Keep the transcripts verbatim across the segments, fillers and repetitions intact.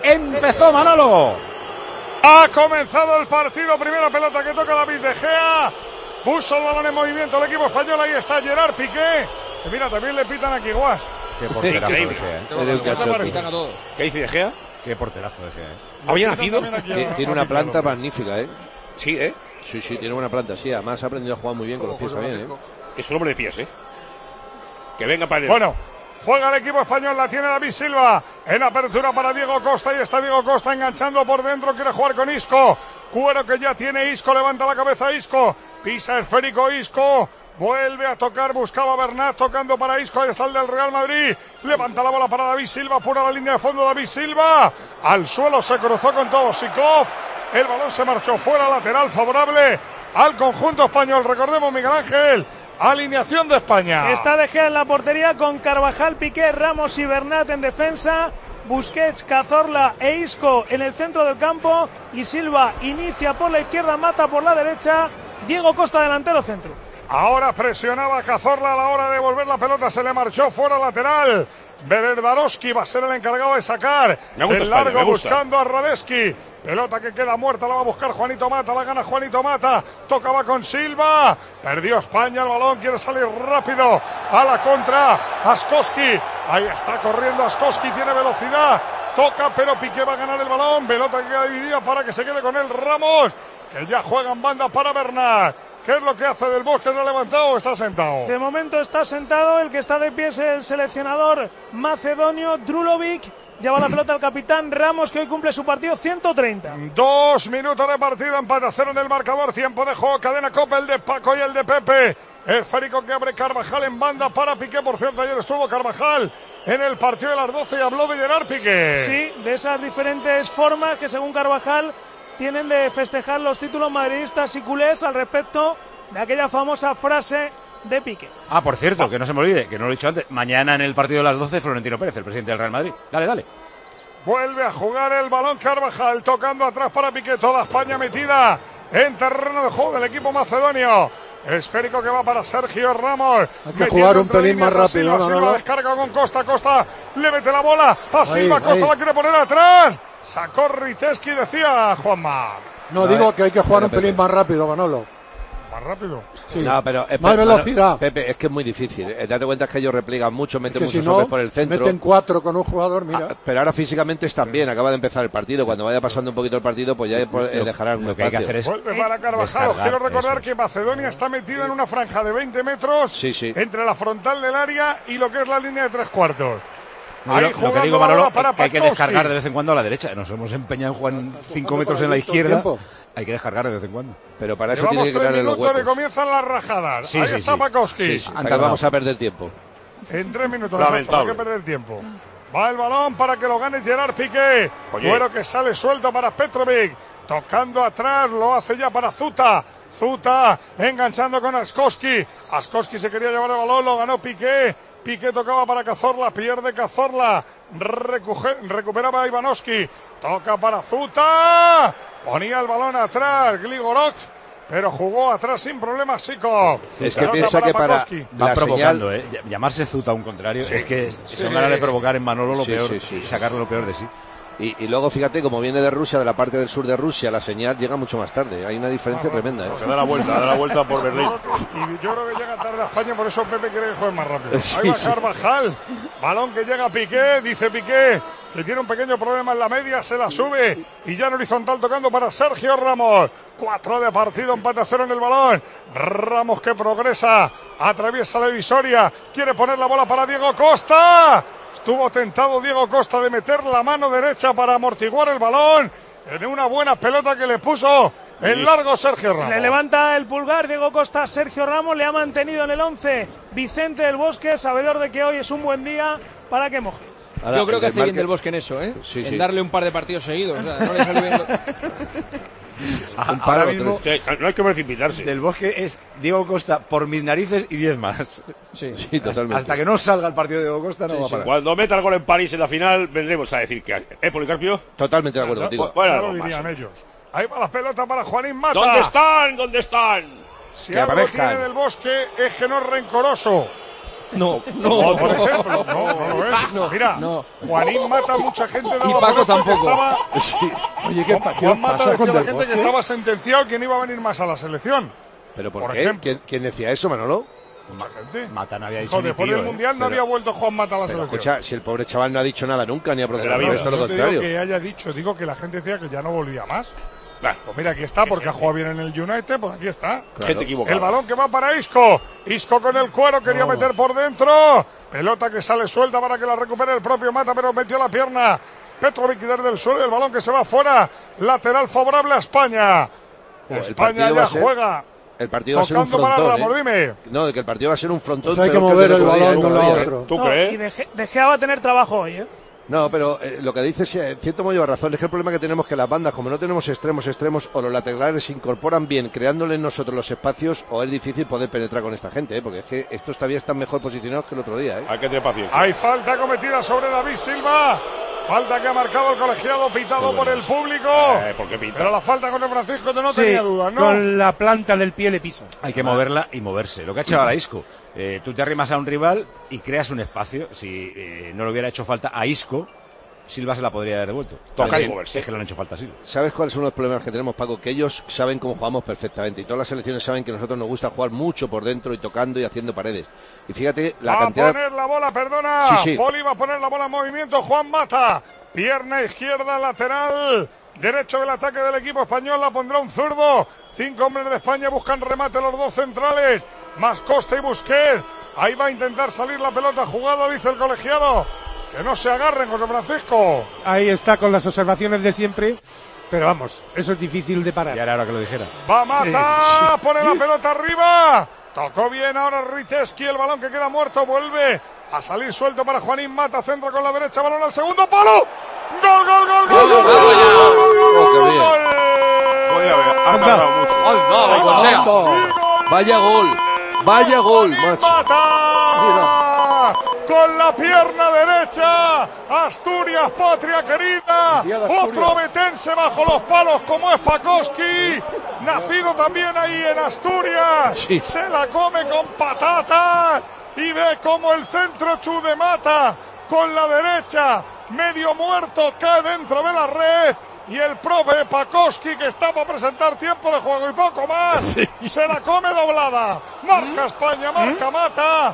empezó Manolo. Ha comenzado el partido, primera pelota que toca David De Gea. Puso el balón en movimiento el equipo español, ahí está Gerard Piqué. Que mira, también le pitan a Kiguas. Qué porterazo de Gea, ¿eh? ¿Qué dice De Gea? Qué porterazo de Gea, ¿eh? ¿Había nacido? Tiene una planta magnífica, ¿eh? Sí, ¿eh? Sí, sí, tiene una planta, sí. Además ha aprendido a jugar muy bien con los pies también, ¿eh? Es un hombre de pies, ¿eh? Que venga para él. Bueno, juega el equipo español, la tiene David Silva. En apertura para Diego Costa, y está Diego Costa enganchando por dentro, quiere jugar con Isco. Cuero que ya tiene Isco, levanta la cabeza Isco. Pisa esférico Isco. Vuelve a tocar, buscaba a Bernat, tocando para Isco, ahí está el del Real Madrid. Levanta la bola para David Silva, pura la línea de fondo David Silva. Al suelo se cruzó con todo Sikov. El balón se marchó fuera, lateral favorable al conjunto español. Recordemos, Miguel Ángel, alineación de España. Está De Gea en la portería con Carvajal, Piqué, Ramos y Bernat en defensa. Busquets, Cazorla e Isco en el centro del campo. Y Silva inicia por la izquierda, Mata por la derecha. Diego Costa delantero centro. Ahora presionaba Cazorla a la hora de volver la pelota, se le marchó fuera lateral. Beredarowski va a ser el encargado de sacar el largo, buscando a Radeski. Pelota que queda muerta, la va a buscar Juanito Mata, la gana Juanito Mata. Tocaba con Silva, perdió España el balón, quiere salir rápido a la contra. Askoski, ahí está corriendo Askoski, tiene velocidad. Toca, pero Piqué va a ganar el balón. Pelota que queda dividida para que se quede con él Ramos, que ya juega en banda para Bernat. ¿Qué es lo que hace Del Bosque? ¿No ha levantado o está sentado? De momento está sentado, el que está de pie es el seleccionador macedonio Drulovic. Lleva la pelota al capitán Ramos, que hoy cumple su partido ciento treinta. Dos minutos de partido, empate a cero en el marcador, tiempo de juego, cadena Copa, el de Paco y el de Pepe. Esférico que abre Carvajal en banda para Piqué, por cierto, ayer estuvo Carvajal en el partido de las doce y habló de Gerard Piqué. Sí, de esas diferentes formas que según Carvajal tienen de festejar los títulos madridistas y culés al respecto de aquella famosa frase de Piqué. Ah, por cierto, que no se me olvide, que no lo he dicho antes, mañana en el partido de las doce, Florentino Pérez, el presidente del Real Madrid. Dale, dale. Vuelve a jugar el balón Carvajal, tocando atrás para Piqué, toda España metida en terreno de juego del equipo macedonio. Esférico que va para Sergio Ramos. Hay que jugar un pelín más rápido. Silva, no, no, Silva no. descarga con Costa, Costa le mete la bola a Silva, ahí, Costa ahí. la quiere poner atrás. Sacó Riteski, decía Juanma. No, no digo que hay que jugar un pelín más rápido, Manolo. Más rápido. Sí. No, pero es, más velocidad. Pepe, es que es muy difícil. Eh, date cuenta que ellos repliegan mucho, meten es que muchos si no, hombres por el centro. Meten cuatro con un jugador, mira. Ah, pero ahora físicamente están bien, acaba de empezar el partido. Cuando vaya pasando un poquito el partido, pues ya eh, dejarán un lo que hay que hacer es vuelve para Carvajal. Quiero recordar eso. Que Macedonia está metida en una franja de veinte metros sí, sí. entre la frontal del área y lo que es la línea de tres cuartos. No, lo, lo que digo, Manolo, es que hay que descargar de vez en cuando a la derecha. Nos hemos empeñado en jugar cinco metros en la izquierda. Hay que descargar de vez en cuando. Pero para eso Llevamos tiene que crear los huecos. Y comienzan las rajadas. Sí, Ahí sí, está sí. Pakowski. Sí, sí. Antes vamos a perder tiempo. En tres minutos exacto, hay que perder tiempo. Va el balón para que lo gane Gerard Piqué. Bueno, que sale suelto para Petrovic. Tocando atrás, lo hace ya para Zuta. Zuta enganchando con Askoski. Askoski se quería llevar el balón, lo ganó Piqué. Piqué tocaba para Cazorla, pierde Cazorla. Recuge, recuperaba a Ivanovski. Toca para Zuta. Ponía el balón atrás Gligorov, pero jugó atrás sin problemas Sikov. Es que piensa que para va provocando, señal... ¿eh? Llamarse Zuta a un contrario, sí. es que sí. son ganas de provocar en Manolo lo sí, peor sí, sí, y sacarle lo peor de sí. Y, y luego fíjate, como viene de Rusia, de la parte del sur de Rusia, la señal llega mucho más tarde. Hay una diferencia ah, tremenda. ¿eh? Se da la vuelta, da la vuelta por Berlín. Y yo creo que llega tarde a España, por eso Pepe quiere que juegue más rápido. Sí, Ahí va sí. Carvajal, balón que llega a Piqué, dice Piqué que tiene un pequeño problema en la media, se la sube y ya en horizontal tocando para Sergio Ramos. Cuatro de partido, empate a cero en el balón. Ramos que progresa, atraviesa la divisoria, quiere poner la bola para Diego Costa. Estuvo tentado Diego Costa de meter la mano derecha para amortiguar el balón en una buena pelota que le puso el largo Sergio Ramos. Le levanta el pulgar Diego Costa a Sergio Ramos, le ha mantenido en el once Vicente del Bosque, sabedor de que hoy es un buen día para que moje. Ahora, yo creo que hace bien Del Bosque en eso, ¿eh? Sí, en sí. darle un par de partidos seguidos. O sea, no le sale bien. Ah, ahora mismo no hay que precipitarse. Del Bosque es Diego Costa por mis narices y diez más. Sí, sí, totalmente. Hasta que no salga el partido de Diego Costa no sí, va a parar. Sí. Cuando meta el gol en París en la final vendremos a decir que ¿eh, Policarpio? Totalmente de acuerdo no, contigo. Bueno, lo dirían ellos. Ahí va la pelota para Juanín Mata. ¿Dónde están? ¿Dónde están? Si que algo aparezcan. Tiene Del Bosque es que no es rencoroso. No, no. Por ejemplo, no, no lo es. No, Mira, no. Juanín Mata, mucha gente daba y Paco tampoco. Estaba... Sí. Oye, ¿qué, Juan, ¿qué Juan Mata pasa decía con la Del gente Bosque? que estaba sentenciado que no iba a venir más a la selección. ¿Pero por, por qué? ejemplo. ¿Quién, ¿Quién decía eso, Manolo? Mucha gente. Mata no había dicho Hijo, ni después tío, del eh. Mundial no Pero, había vuelto Juan Mata a la pero selección. escucha, si el pobre chaval no ha dicho nada nunca ni ha protestado, vida, es todo lo Yo te contrario. digo que haya dicho, digo que la gente decía que ya no volvía más. Claro. Pues mira, aquí está, porque ha jugado bien en el United, pues aquí está. Claro. Gente equivocada. El balón que va para Isco. Isco con el cuero, quería Vamos. meter por dentro. Pelota que sale suelta para que la recupere el propio Mata, pero metió la pierna. Petrovic desde el suelo, el balón que se va fuera. Lateral favorable a España. Oh, el España partido va ya a ser- juega. El partido va a ser un Tocando para frontón, Ramos, ¿eh? dime. No, de que el partido va a ser un frontón. Pues hay que peor mover el el otro día, balón de un lado a todavía, ¿eh? otro. ¿Tú No, crees? y De, de Gea va a tener trabajo hoy, ¿eh? No, pero eh, lo que dices, eh, en cierto modo lleva razón. Es que el problema que tenemos es que las bandas, como no tenemos extremos, extremos, o los laterales se incorporan bien, creándole nosotros los espacios, o es difícil poder penetrar con esta gente, ¿eh? Porque es que estos todavía están mejor posicionados que el otro día, ¿eh? Hay que tener paciencia. Hay falta cometida sobre David Silva. Falta que ha marcado el colegiado, pitado por el público. Eh, ¿por qué pita? Pero la falta con el Francisco no Sí, tenía dudas, ¿no? con la planta del pie le pisa. Hay que moverla y moverse. Lo que ha hecho ahora Isco. Eh, tú te arrimas a un rival y creas un espacio. Si eh, no le hubiera hecho falta a Isco, Silva se la podría haber devuelto. Tocar y Es que- moverse. Es que le han hecho falta a Silva. ¿Sabes cuáles son los problemas que tenemos, Paco? Que ellos saben cómo jugamos perfectamente y todas las selecciones saben que a nosotros nos gusta jugar mucho por dentro y tocando y haciendo paredes. Y fíjate la va cantidad... a poner la bola, perdona. Sí, sí. Poli va a poner la bola en movimiento. Juan Mata. Pierna izquierda, lateral. Derecho del ataque del equipo español. La pondrá un zurdo. Cinco hombres de España buscan remate los dos centrales. Más Costa y Busquets. Ahí va a intentar salir la pelota jugada, dice el colegiado. Que no se agarren, José Francisco. Ahí está con las observaciones de siempre, pero vamos, eso es difícil de parar. Ya era hora que lo dijera. Va Mata, pone la pelota arriba. Tocó bien ahora Riteski, el balón que queda muerto, vuelve a salir suelto para Juanín Mata, centra con la derecha, balón al segundo palo. ¡Gol, gol, gol, gol, gol, gol, gol, gol, gol, gol! Voy a ver, ha tardado mucho. Vaya gol, vaya gol, macho. Mata con la pierna derecha. Asturias, patria querida. Otro betense bajo los palos como es Pakowski. Nacido también ahí en Asturias. Sí. Se la come con patatas. Y ve como el centro Chu de Mata con la derecha. Medio muerto, cae dentro de la red. Y el profe Pakowski, que está para presentar tiempo de juego y poco más, se la come doblada. Marca España, marca Mata.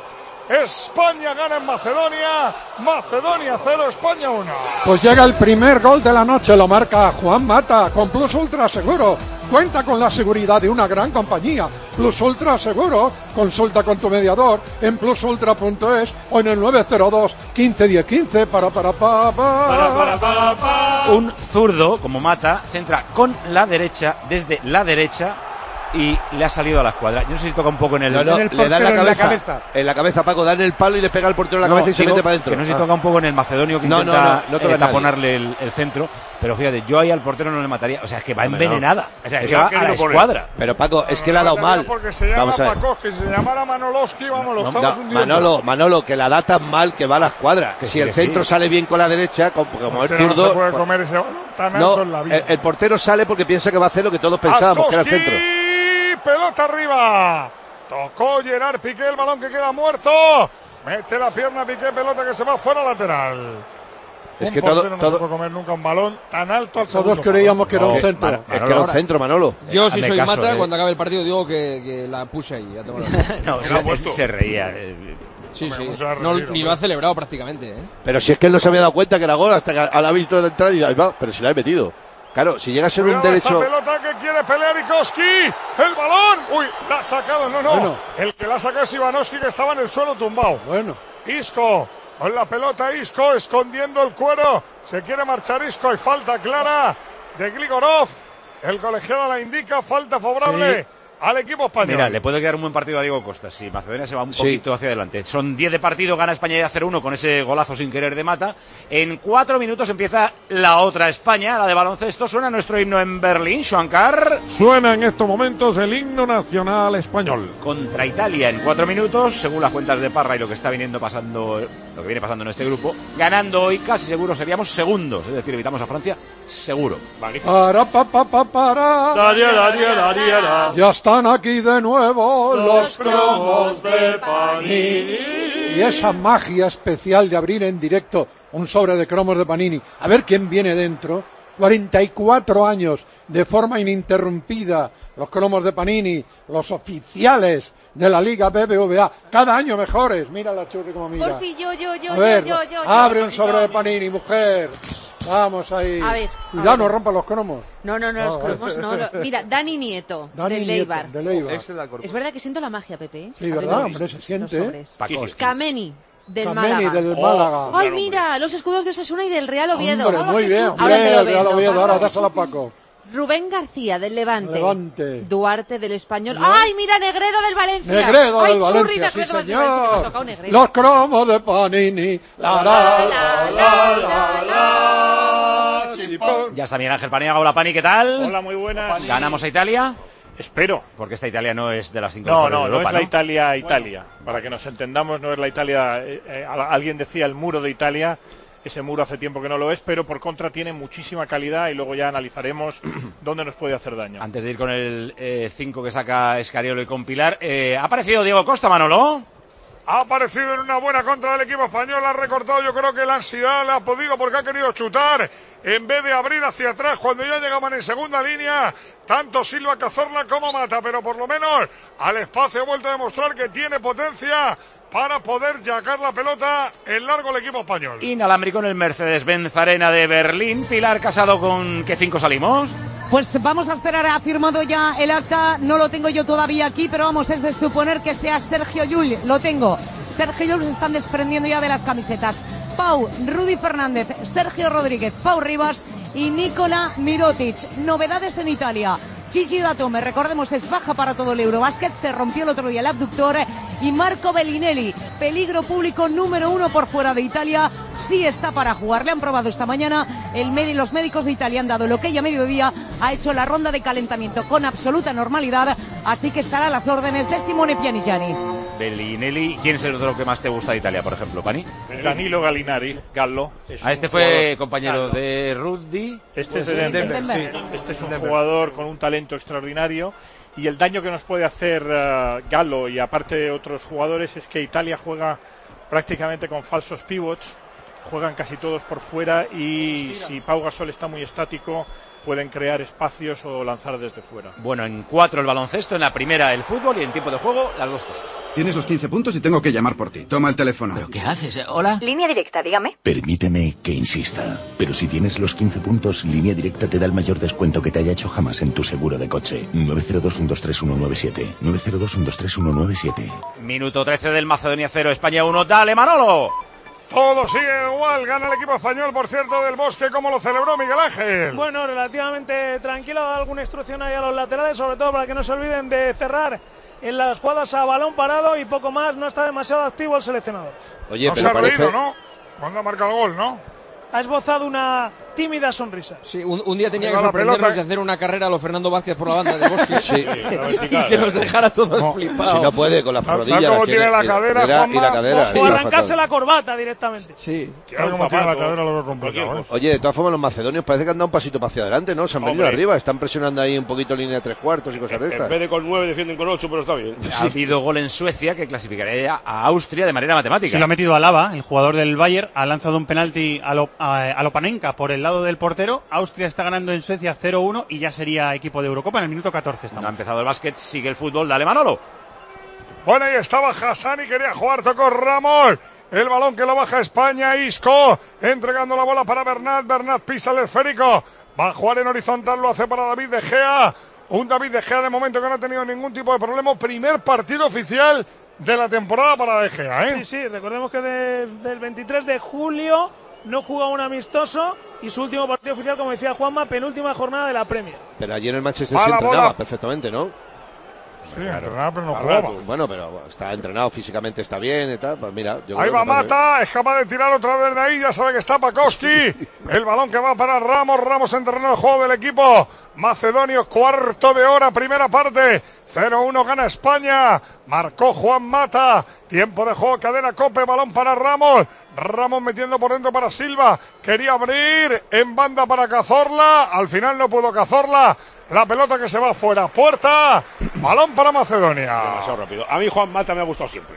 España gana en Macedonia. Macedonia cero, España uno. Pues llega el primer gol de la noche, lo marca Juan Mata con Plus Ultra Seguro. Cuenta con la seguridad de una gran compañía. Plus Ultra Seguro. Consulta con tu mediador en plus ultra punto es o en el nueve cero dos, quince diez quince. Para, para, pa, pa. Para, para, para, pa. Un zurdo, como Mata, centra con la derecha, desde la derecha, y le ha salido a la escuadra. Yo no sé si toca un poco en el... No, no, En el le da en la portero en la cabeza, cabeza. en la cabeza, Paco, da en el palo y le pega al portero en la No, cabeza y se digo mete para adentro. Que no sé si Ah. toca un poco en el macedonio que No, intenta no, no, no toca eh, nadie. taponarle el, el centro, pero fíjate, yo ahí al portero no le mataría, o sea, es que va Hombre, no. envenenada, o sea, es que Se va ha a la querido poner. escuadra. Pero Paco, es que le ha dado mal. Porque se llama Vamos a ver. Pakowski, si se llamara Manoloski, vamos, lo No, estamos no, hundiendo. Manolo, Manolo, que la da tan mal que va a la escuadra. Que si sí, el que centro sí. sale bien con la derecha, como, como es Pero no zurdo, se puede pues- comer ese balón tan no, alto en la vida. el, el portero sale porque piensa que va a hacer lo que todos pensábamos, que era el Askoski, centro. pelota arriba. Tocó Gerard Piqué, el balón que queda muerto. Mete la pierna Piqué, pelota que se va fuera lateral. Es Un que todo- portero no todo- se puede comer nunca un balón tan alto al Todos segundo creíamos que era No, un centro. Mano- Es que era un centro, Manolo. Yo, si hazme soy caso, Mata, eh. cuando acabe el partido digo que, que la puse ahí. Ya tengo la- No, Me se, lo ha puesto. se reía. eh, Sí, Hombre, sí. mucho a No, reír, ni hombre. lo ha celebrado prácticamente, ¿eh? Pero si es que él no se había dado cuenta que era gol hasta que a la ha visto de entrada y ahí va, pero si la he metido. Claro, si llega a ser un Cuidado esa derecho. pelota que quiere pelear Ikoski. El balón. Uy, la ha sacado. No, no. Bueno. El que la ha sacado es Ivanovski, que estaba en el suelo tumbado. Bueno, Isco, con la pelota Isco, escondiendo el cuero. Se quiere marchar Isco. Hay falta clara de Grigorov. El colegiado la indica. Falta favorable al equipo español. Mira, le puede quedar un buen partido a Diego Costa si Macedonia se va un Sí. poquito hacia adelante. Son diez de partido, gana España ya cero uno con ese golazo sin querer de Mata. En cuatro minutos empieza la otra España, la de baloncesto. Suena nuestro himno en Berlín, Schwankar. Suena en estos momentos el himno nacional español. Contra Italia en cuatro minutos, según las cuentas de Parra y lo que está viniendo pasando, lo que viene pasando en este grupo. Ganando hoy casi seguro seríamos segundos, es decir, evitamos a Francia seguro. Magnífico. para, pa, pa, pa, para. Daría, daría, daría, daría. Ya están aquí de nuevo los cromos de Panini. y esa magia especial de abrir en directo un sobre de cromos de Panini, a ver quién viene dentro. cuarenta y cuatro años de forma ininterrumpida, los cromos de Panini, los oficiales de la Liga B B V A, cada año mejores. Mira la Churri como mira. Porfi, yo, yo, yo, a ver, yo, yo, yo. abre yo, un sobre yo, de Panini, mujer. Vamos ahí. A ver. Cuidado, no rompa los cromos. No, no, no, no los cromos no. Lo... Mira, Dani Nieto, Dani del Nieto, Leibar. de Leibar. Es verdad que siento la magia, Pepe. Sí, verdad, hombre, se siente. Kameni. Del Kameni, Málaga. del Málaga. Ay, mira, los escudos de Osasuna y del Real Oviedo. Hombre, muy bien, ahora hombre, te lo el Real vendo, Oviedo, ahora Paco. dáselo a Paco. Rubén García, del Levante. Levante. Duarte, del Español. ¿No? ¡Ay, mira, Negredo, del Valencia! Negredo ¡Ay, del churri, Valencia, sí, Negredo del Valencia, que me ha señor. tocado Negredo. Los cromos de Panini. La, la, la, la, la, la. Ya está Miguel Ángel Paniagua. Hola, Pani, ¿qué tal? Hola, muy buenas. ¿Ganamos a Italia? Espero. Porque esta Italia no es de las cinco No, mejores no, de no Europa, es la Italia, Italia. Bueno. Para que nos entendamos, no es la Italia. Eh, eh, alguien decía el muro de Italia. Ese muro hace tiempo que no lo es, pero por contra tiene muchísima calidad y luego ya analizaremos dónde nos puede hacer daño. Antes de ir con el cinco eh, que saca Escariolo y con Pilar, eh, ¿ha aparecido Diego Costa, Manolo? Ha aparecido en una buena contra del equipo español, ha recortado, yo creo que la ansiedad le ha podido porque ha querido chutar en vez de abrir hacia atrás cuando ya llegaban en segunda línea tanto Silva, Cazorla como Mata, pero por lo menos al espacio ha vuelto a demostrar que tiene potencia para poder sacar la pelota en largo el equipo español. Inalámbrico en el Mercedes-Benz Arena de Berlín. Pilar, Casado, ¿con qué cinco salimos? Pues vamos a esperar, ha firmado ya el acta, no lo tengo yo todavía aquí, pero vamos, es de suponer que sea Sergio Llull, lo tengo. Sergio Llull se están desprendiendo ya de las camisetas. Pau, Rudy Fernández, Sergio Rodríguez, Pau Rivas y Nikola Mirotic. Novedades en Italia. Gigi Datome, recordemos, es baja para todo el Eurobásquet, se rompió el otro día el abductor, y Marco Bellinelli, peligro público número uno por fuera de Italia, sí está para jugar. Le han probado esta mañana, el med- los médicos de Italia han dado lo que ella a mediodía, ha hecho la ronda de calentamiento con absoluta normalidad, así que estará a las órdenes de Simone Pianigiani. Bellinelli, ¿quién es el otro que más te gusta de Italia, por ejemplo, Pani? Danilo Gallinari, Gallo. Ah, este fue jugador... compañero Gallo. de Rudy. Este es pues de es Denver. Denver. Sí, este es un jugador con un talento extraordinario y el daño que nos puede hacer uh, Gallo y aparte otros jugadores es que Italia juega prácticamente con falsos pivots, juegan casi todos por fuera y si Pau Gasol está muy estático pueden crear espacios o lanzar desde fuera. Bueno, en cuatro el baloncesto, en la primera el fútbol y en tiempo de juego las dos cosas. Tienes los quince puntos y tengo que llamar por ti. Toma el teléfono. ¿Pero qué haces? ¿Hola? Línea directa, dígame. Permíteme que insista, pero si tienes los quince puntos, Línea Directa te da el mayor descuento que te haya hecho jamás en tu seguro de coche. nueve cero dos, uno dos tres, uno nueve siete. nueve cero dos, uno dos tres, uno nueve siete. Minuto trece del Macedonia cero, España uno. ¡Dale, Manolo! Todo sigue igual, gana el equipo español, por cierto, del Bosque. ¿Cómo lo celebró Miguel Ángel? Bueno, relativamente tranquilo, ha dado alguna instrucción ahí a los laterales, sobre todo para que no se olviden de cerrar en las jugadas a balón parado y poco más. No está demasiado activo el seleccionador. Oye, no pero se ha parece... reído, ¿no? Cuando ha marcado el gol, ¿no? Ha esbozado una tímida sonrisa. Sí, un, un día tenía que sorprendernos de hacer una carrera a lo Fernando Vázquez por la banda de Bosque. Sí. Y que nos dejara todos no, flipados. Si no puede, con las rodillas. Como tiene la cadera, y la cadera. O arrancarse la corbata directamente. Sí. Claro, como tiene la cadera lo veo complicado, ¿eh? Oye, de todas formas, los macedonios parece que han dado un pasito para hacia adelante, ¿no? Se han venido arriba, están presionando ahí un poquito línea de tres cuartos y cosas de estas. En vez de con nueve defienden con ocho, pero está bien. Ha habido gol en Suecia que clasificaría a Austria de manera matemática. Sí, lo ha metido Alaba, el jugador del Bayern, ha lanzado un penalti a, Lo, a, a Lopanenka por el lado del portero. Austria está ganando en Suecia cero uno y ya sería equipo de Eurocopa en el minuto catorce. Estamos. No ha empezado el básquet, sigue el fútbol. Dale, Manolo. Bueno, ahí estaba Hassani, quería jugar, tocó Ramos. El balón que lo baja España, Isco, entregando la bola para Bernat. Bernat pisa el esférico. Va a jugar en horizontal, lo hace para David De Gea. Un David De Gea de momento que no ha tenido ningún tipo de problema. Primer partido oficial de la temporada para De Gea, ¿eh? Sí, sí, recordemos que de, del veintitrés de julio no juega un amistoso y su último partido oficial, como decía Juanma, penúltima jornada de la Premier. Pero ayer el Manchester se entrenaba perfectamente, ¿no? Sí, entrenaba, pero no jugaba. Bueno, pero está entrenado físicamente, está bien y tal. Pues mira, yo ahí va Mata, es capaz de tirar otra vez de ahí, ya sabe que está Pakowski. El balón que va para Ramos, Ramos en terreno de juego del equipo macedonio, cuarto de hora, primera parte. cero uno gana España, marcó Juan Mata. Tiempo de juego, cadena Cope, balón para Ramos. Ramos metiendo por dentro para Silva, quería abrir en banda para Cazorla, al final no pudo Cazorla. La pelota que se va fuera, puerta, balón para Macedonia. Demasiado rápido. A mí Juan Mata me ha gustado siempre.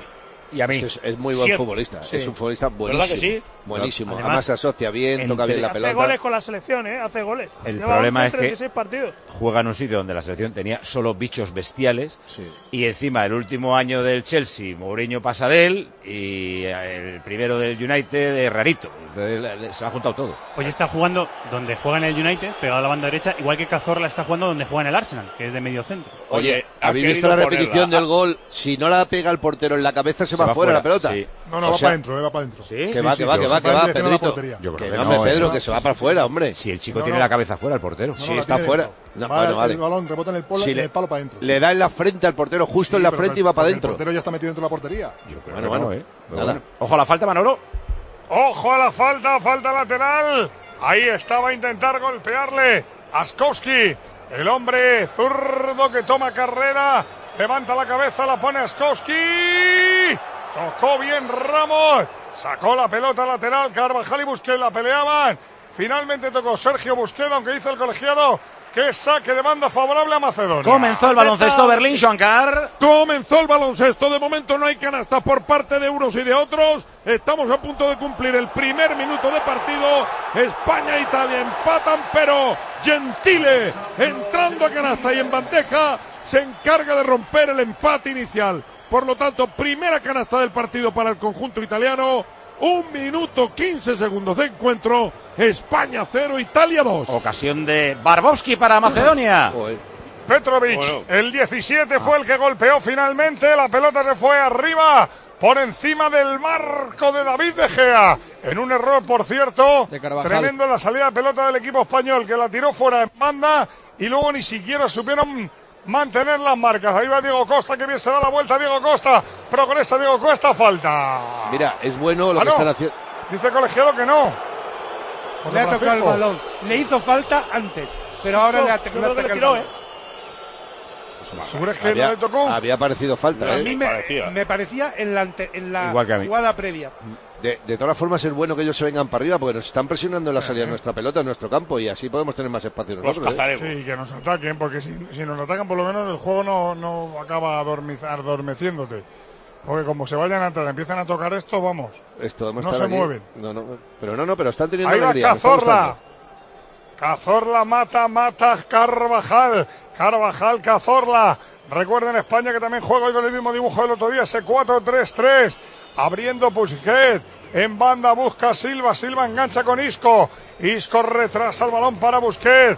Y a mí. Es, es muy buen sí, futbolista. Sí. Es un futbolista buenísimo. ¿Verdad que sí? Buenísimo. Además, Además se asocia bien, toca bien la pelota. Hace goles con la selección, ¿eh? Hace goles. El Lleva problema es treinta y seis que partidos. juega en un sitio donde la selección tenía solo bichos bestiales. Sí. Y encima el último año del Chelsea, Mourinho pasa de él. Y el primero del United es rarito. Entonces, se ha juntado todo. Pues está jugando donde juega en el United, pegado a la banda derecha, igual que Cazorla está jugando donde juega en el Arsenal, que es de medio centro. Oye, ¿habéis visto la repetición del gol? Si no la pega el portero en la cabeza, se, se va, va fuera la pelota. Sí. No, no, o va para adentro, eh, va para adentro. ¿Sí? Que va, sí, que va, sí, que sí, va, que va, Pedrito. Yo que creo no, que no, Pedro, eh, que se va para afuera, hombre. Si el chico no, tiene no. la cabeza fuera, el portero. No, Sí, no, está fuera. No, va, bueno, vale. El balón rebota en el, polo, si en le, el palo para adentro. Le da en la frente al portero, justo sí, en la pero, frente pero, y va para el adentro. El portero ya está metido dentro de la portería. Yo creo bueno, que no, bueno, ¿eh? Nada. Bueno. Ojo a la falta, Manolo. Ojo a la falta, falta lateral. Ahí estaba a intentar golpearle Askowski, el hombre zurdo que toma carrera, levanta la cabeza, la pone Askowski, tocó bien Ramos, sacó la pelota lateral, Carvajal y Busquets la peleaban, finalmente tocó Sergio Busquets, aunque dice el colegiado que saque de banda favorable a Macedonia. Comenzó el baloncesto Berlín, Shankar. Comenzó el baloncesto. De momento no hay canastas por parte de unos y de otros. Estamos a punto de cumplir el primer minuto de partido. España e Italia empatan, pero Gentile, entrando a canasta y en bandeja, se encarga de romper el empate inicial. Por lo tanto, primera canasta del partido para el conjunto italiano. Un minuto quince segundos de encuentro. España cero, Italia dos. Ocasión de Barbowski para Macedonia. Petrovic, bueno. El diecisiete fue el que golpeó finalmente. La pelota se fue arriba, por encima del marco de David De Gea. En un error, por cierto, tremendo en la salida de pelota del equipo español, que la tiró fuera en banda y luego ni siquiera supieron mantener las marcas. Ahí va Diego Costa, que bien se da la vuelta. Diego Costa, progresa Diego Costa, falta. Mira, es bueno lo ah, que no. están haciendo. Dice el colegiado que no. Le ha tocado el balón. Le hizo falta antes, pero ahora no, le ha tocado el balón. ¿eh? ¿Seguro que había, no le tocó? Había parecido falta, A ¿eh? mí me parecía, me parecía en la, ante, en la jugada previa. De, de todas formas es bueno que ellos se vengan para arriba porque nos están presionando en la salida de nuestra pelota, en nuestro campo, y así podemos tener más espacio nosotros. ¿eh? Sí, que nos ataquen, porque si, si nos atacan por lo menos el juego no, no acaba adormeciéndote. Porque como se vayan a entrar, empiezan a tocar esto, vamos. Esto no se aquí. mueven. No, no, pero no, no, pero están teniendo ahí va alegría. Cazorla. Cazorla mata, mata Carvajal. Carvajal, Cazorla. Recuerden España que también juega hoy con el mismo dibujo del otro día, ese cuatro tres tres. Abriendo Busquets. En banda busca Silva. Silva engancha con Isco. Isco retrasa el balón para Busquets.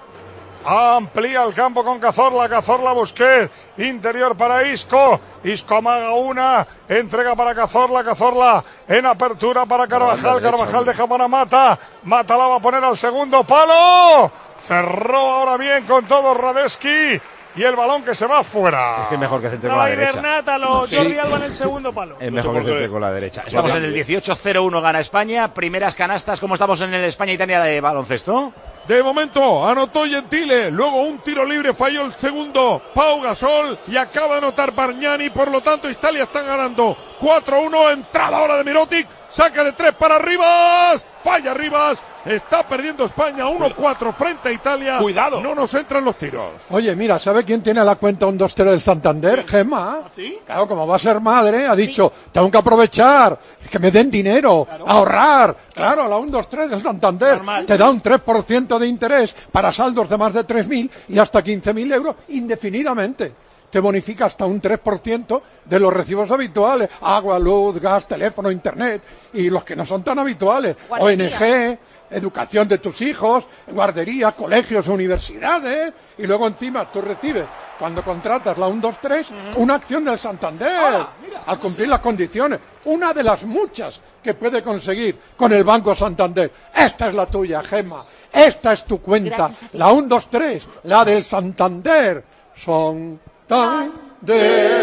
Amplía el campo con Cazorla, Cazorla Busquets, interior para Isco, Isco amaga una, entrega para Cazorla, Cazorla en apertura para Carvajal, Carvajal deja para Mata, Mata la va a poner al segundo palo, cerró ahora bien con todo Radetzky y el balón que se va fuera. Es que es mejor que centre con la derecha. Bernat, lo sí. Jordi Alba en el segundo palo. Es mejor que centre con la derecha. Estamos en el dieciocho cero uno, gana España, primeras canastas. ¿Cómo estamos en el España-Italia de baloncesto? De momento anotó Gentile, luego un tiro libre, falló el segundo Pau Gasol y acaba de anotar Bargnani, por lo tanto Italia están ganando cuatro uno, entrada ahora de Mirotic, saca de tres para Rivas, falla Rivas, está perdiendo España uno cuatro frente a Italia. Cuidado. No nos entran los tiros. Oye, mira, ¿sabe quién tiene la cuenta un dos tres del Santander? Gemma. ¿Sí? Claro, como va a ser madre, ha dicho, sí. Tengo que aprovechar, que me den dinero, claro. ahorrar. Claro, la un dos tres del Santander normal. Te da un tres por ciento de interés para saldos de más de tres mil y hasta quince mil euros indefinidamente. Te bonifica hasta un tres por ciento de los recibos habituales, agua, luz, gas, teléfono, internet, y los que no son tan habituales, guardería. O N G, educación de tus hijos, guardería, colegios, universidades, y luego encima tú recibes, cuando contratas la un dos tres, uh-huh. una acción del Santander, ah, mira, al cumplir las condiciones, una de las muchas que puede conseguir con el Banco Santander. Esta es la tuya, Gemma, esta es tu cuenta, la un dos tres, la del Santander, son... De...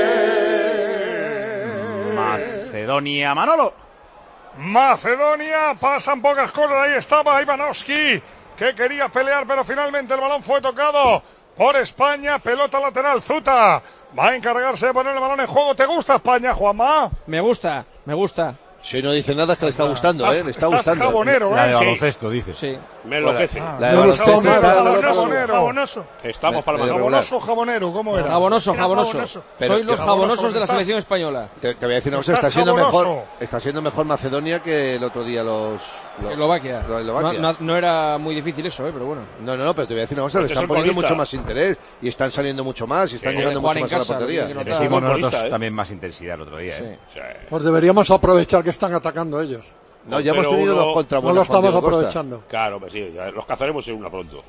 Macedonia, Manolo. Macedonia, pasan pocas cosas, ahí estaba Ivanovski, que quería pelear, pero finalmente el balón fue tocado por España, pelota lateral, Zuta va a encargarse de poner el balón en juego. ¿Te gusta España, Juanma? Me gusta, me gusta. Si no dice nada es que le está gustando, estás, ¿eh? Le está estás gustando. Jabonero, La ¿eh? de baloncesto, sí. dice. Sí. Me enloquece. Ah, la de baloncesto jabonoso. Estamos para el jabonoso jaboonero, ¿cómo era? Jabonoso, jabonoso. Soy los jabonosos de la selección española. Te, te voy a decir una cosa, está siendo mejor, está siendo mejor Macedonia que el otro día los, los Eslovaquia. Los Eslovaquia. No, no, no era muy difícil eso, ¿eh? Pero bueno. No, no, no, pero te voy a decir una cosa, le están poniendo mucho más interés y están saliendo mucho más y están jugando mucho más a la portería. Decimos nosotros también más intensidad el otro día, ¿eh? Pues deberíamos aprovechar que están atacando ellos. No, ya hemos tenido dos contra No lo estamos aprovechando. Claro, pues sí, los cazaremos en una pronto.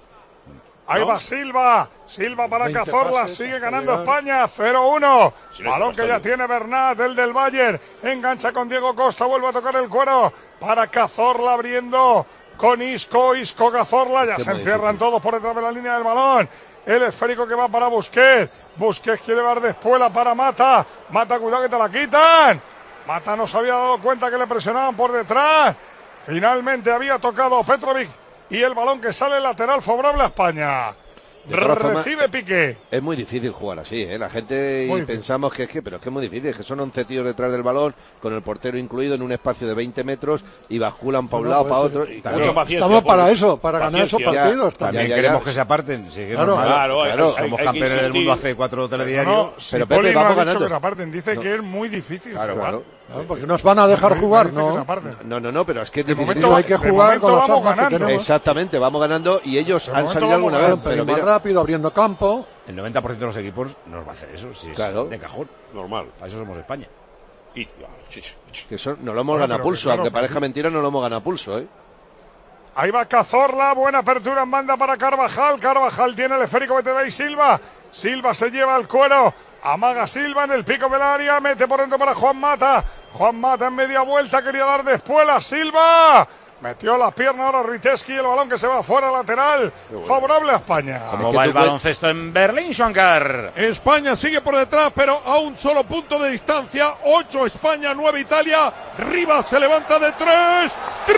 Ahí va Silva, Silva para Cazorla, sigue ganando España, cero uno. Balón que ya tiene Bernat, el del Bayern, engancha con Diego Costa, vuelve a tocar el cuero para Cazorla abriendo con Isco, Isco Cazorla, ya se encierran todos por detrás de la línea del balón. El esférico que va para Busquets, Busquets quiere dar de espuela para Mata, Mata, cuidado que te la quitan. Mata no se había dado cuenta que le presionaban por detrás. Finalmente había tocado Petrovic y el balón que sale lateral favorable a España. Recibe Piqué. Es muy difícil jugar así, ¿eh? La gente y pensamos que es que, pero es que es muy difícil, es que son once tíos detrás del balón, con el portero incluido en un espacio de veinte metros y basculan para un lado, para otro. Y claro, estamos para eso, para ganar esos partidos. Ya, también ya, ya, queremos ya. que se aparten. Sí, que claro, normal. claro, claro, hay, somos hay campeones del mundo hace cuatro telediarios. No, no, pero Pepe, Pepe, vamos no ha ganando. dicho que se aparten, dice no. que es muy difícil. Claro, claro. No, porque nos van a dejar jugar, ¿no? No, no, no, pero es que de momento hay que jugar con las armas que tenemos. Exactamente, vamos ganando y ellos han salido alguna vez, pero más rápido, abriendo campo. El noventa por ciento de los equipos nos va a hacer eso, si claro. es de cajón. Normal. Para eso somos España. Y que eso no lo hemos ganado a pulso, aunque parezca mentira, no lo hemos ganado a pulso, ¿eh? Ahí va Cazorla, buena apertura en banda para Carvajal. Carvajal tiene el esférico que te ve y Silva. Silva se lleva el cuero. Amaga Silva en el pico del área, mete por dentro para Juan Mata. Juan Mata en media vuelta, quería dar de espuela. Silva metió las piernas ahora Riteski, el balón que se va fuera lateral, bueno. Favorable a España. ¿Cómo va el baloncesto en Berlín, Shankar? España sigue por detrás, pero a un solo punto de distancia. ocho España, nueve Italia. Rivas se levanta de tres.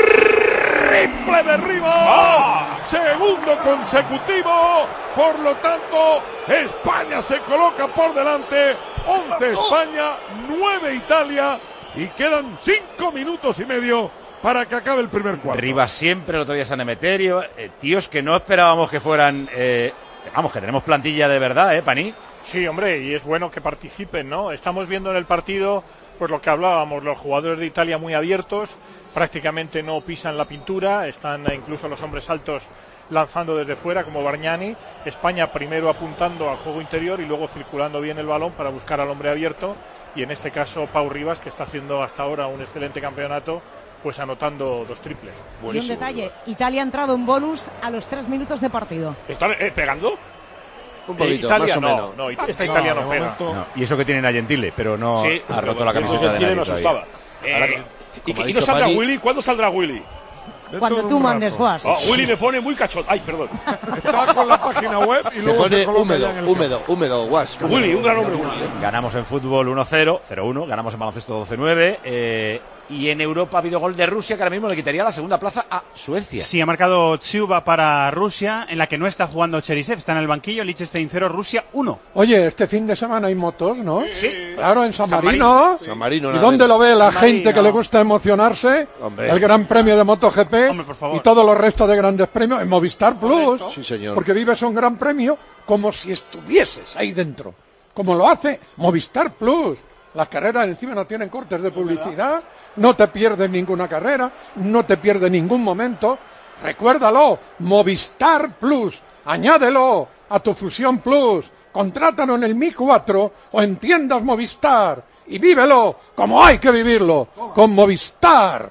Triple de Rivas. ¡Ah! Segundo consecutivo. Por lo tanto, España se coloca por delante. once España, nueve Italia. Y quedan cinco minutos y medio para que acabe el primer cuarto. Rivas siempre, el otro día San Emeterio, eh, tíos que no esperábamos que fueran, eh, vamos, que tenemos plantilla de verdad, ¿eh, Pani? Sí, hombre, y es bueno que participen, ¿no? Estamos viendo en el partido, pues lo que hablábamos, los jugadores de Italia muy abiertos, prácticamente no pisan la pintura, están incluso los hombres altos lanzando desde fuera, como Bargnani. España primero apuntando al juego interior y luego circulando bien el balón para buscar al hombre abierto, y en este caso Pau Rivas, que está haciendo hasta ahora un excelente campeonato, pues anotando dos triples. Buenísimo. Y un detalle, Italia ha entrado en bonus a los tres minutos de partido. ¿Están eh, pegando? Un poquito, eh, Italia, más o no, menos. no, esta no, Italia no, no pega. No. Y eso que tienen a Gentile, pero no sí, ha roto la camiseta de nadie no todavía. Eh, ¿Y, y no saldrá Pani, Willy? ¿Cuándo saldrá Willy? Cuando tú mandes, Guas. Oh, Willy me pone muy cachón. Ay, perdón. Está con la página web y luego pone se húmedo, húmedo, húmedo, Guas. Willy, un gran hombre. Willy. Ganamos en fútbol uno cero, cero uno, ganamos en baloncesto doce nueve. Eh, y en Europa ha habido gol de Rusia, que ahora mismo le quitaría la segunda plaza a Suecia. Sí, ha marcado Tsuba para Rusia, en la que no está jugando Cherisev, está en el banquillo. Liechtenstein cero, Rusia uno. Oye, este fin de semana hay motos, ¿no? Sí. Claro, en San, San Marino. Marino. San Marino. ¿Y dónde lo ve la San gente Marino. Que le gusta emocionarse? Hombre. El Gran Premio de MotoGP. Hombre, por favor. Y todos los restos de grandes premios en Movistar Plus. Sí, señor. Porque vives un Gran Premio como si estuvieses ahí dentro. Como lo hace Movistar Plus. Las carreras encima no tienen cortes de publicidad. No te pierdes ninguna carrera, no te pierdes ningún momento. Recuérdalo, Movistar Plus, añádelo a tu Fusión Plus, contrátalo en el Mi cuatro o en tiendas Movistar y vívelo como hay que vivirlo, con Movistar.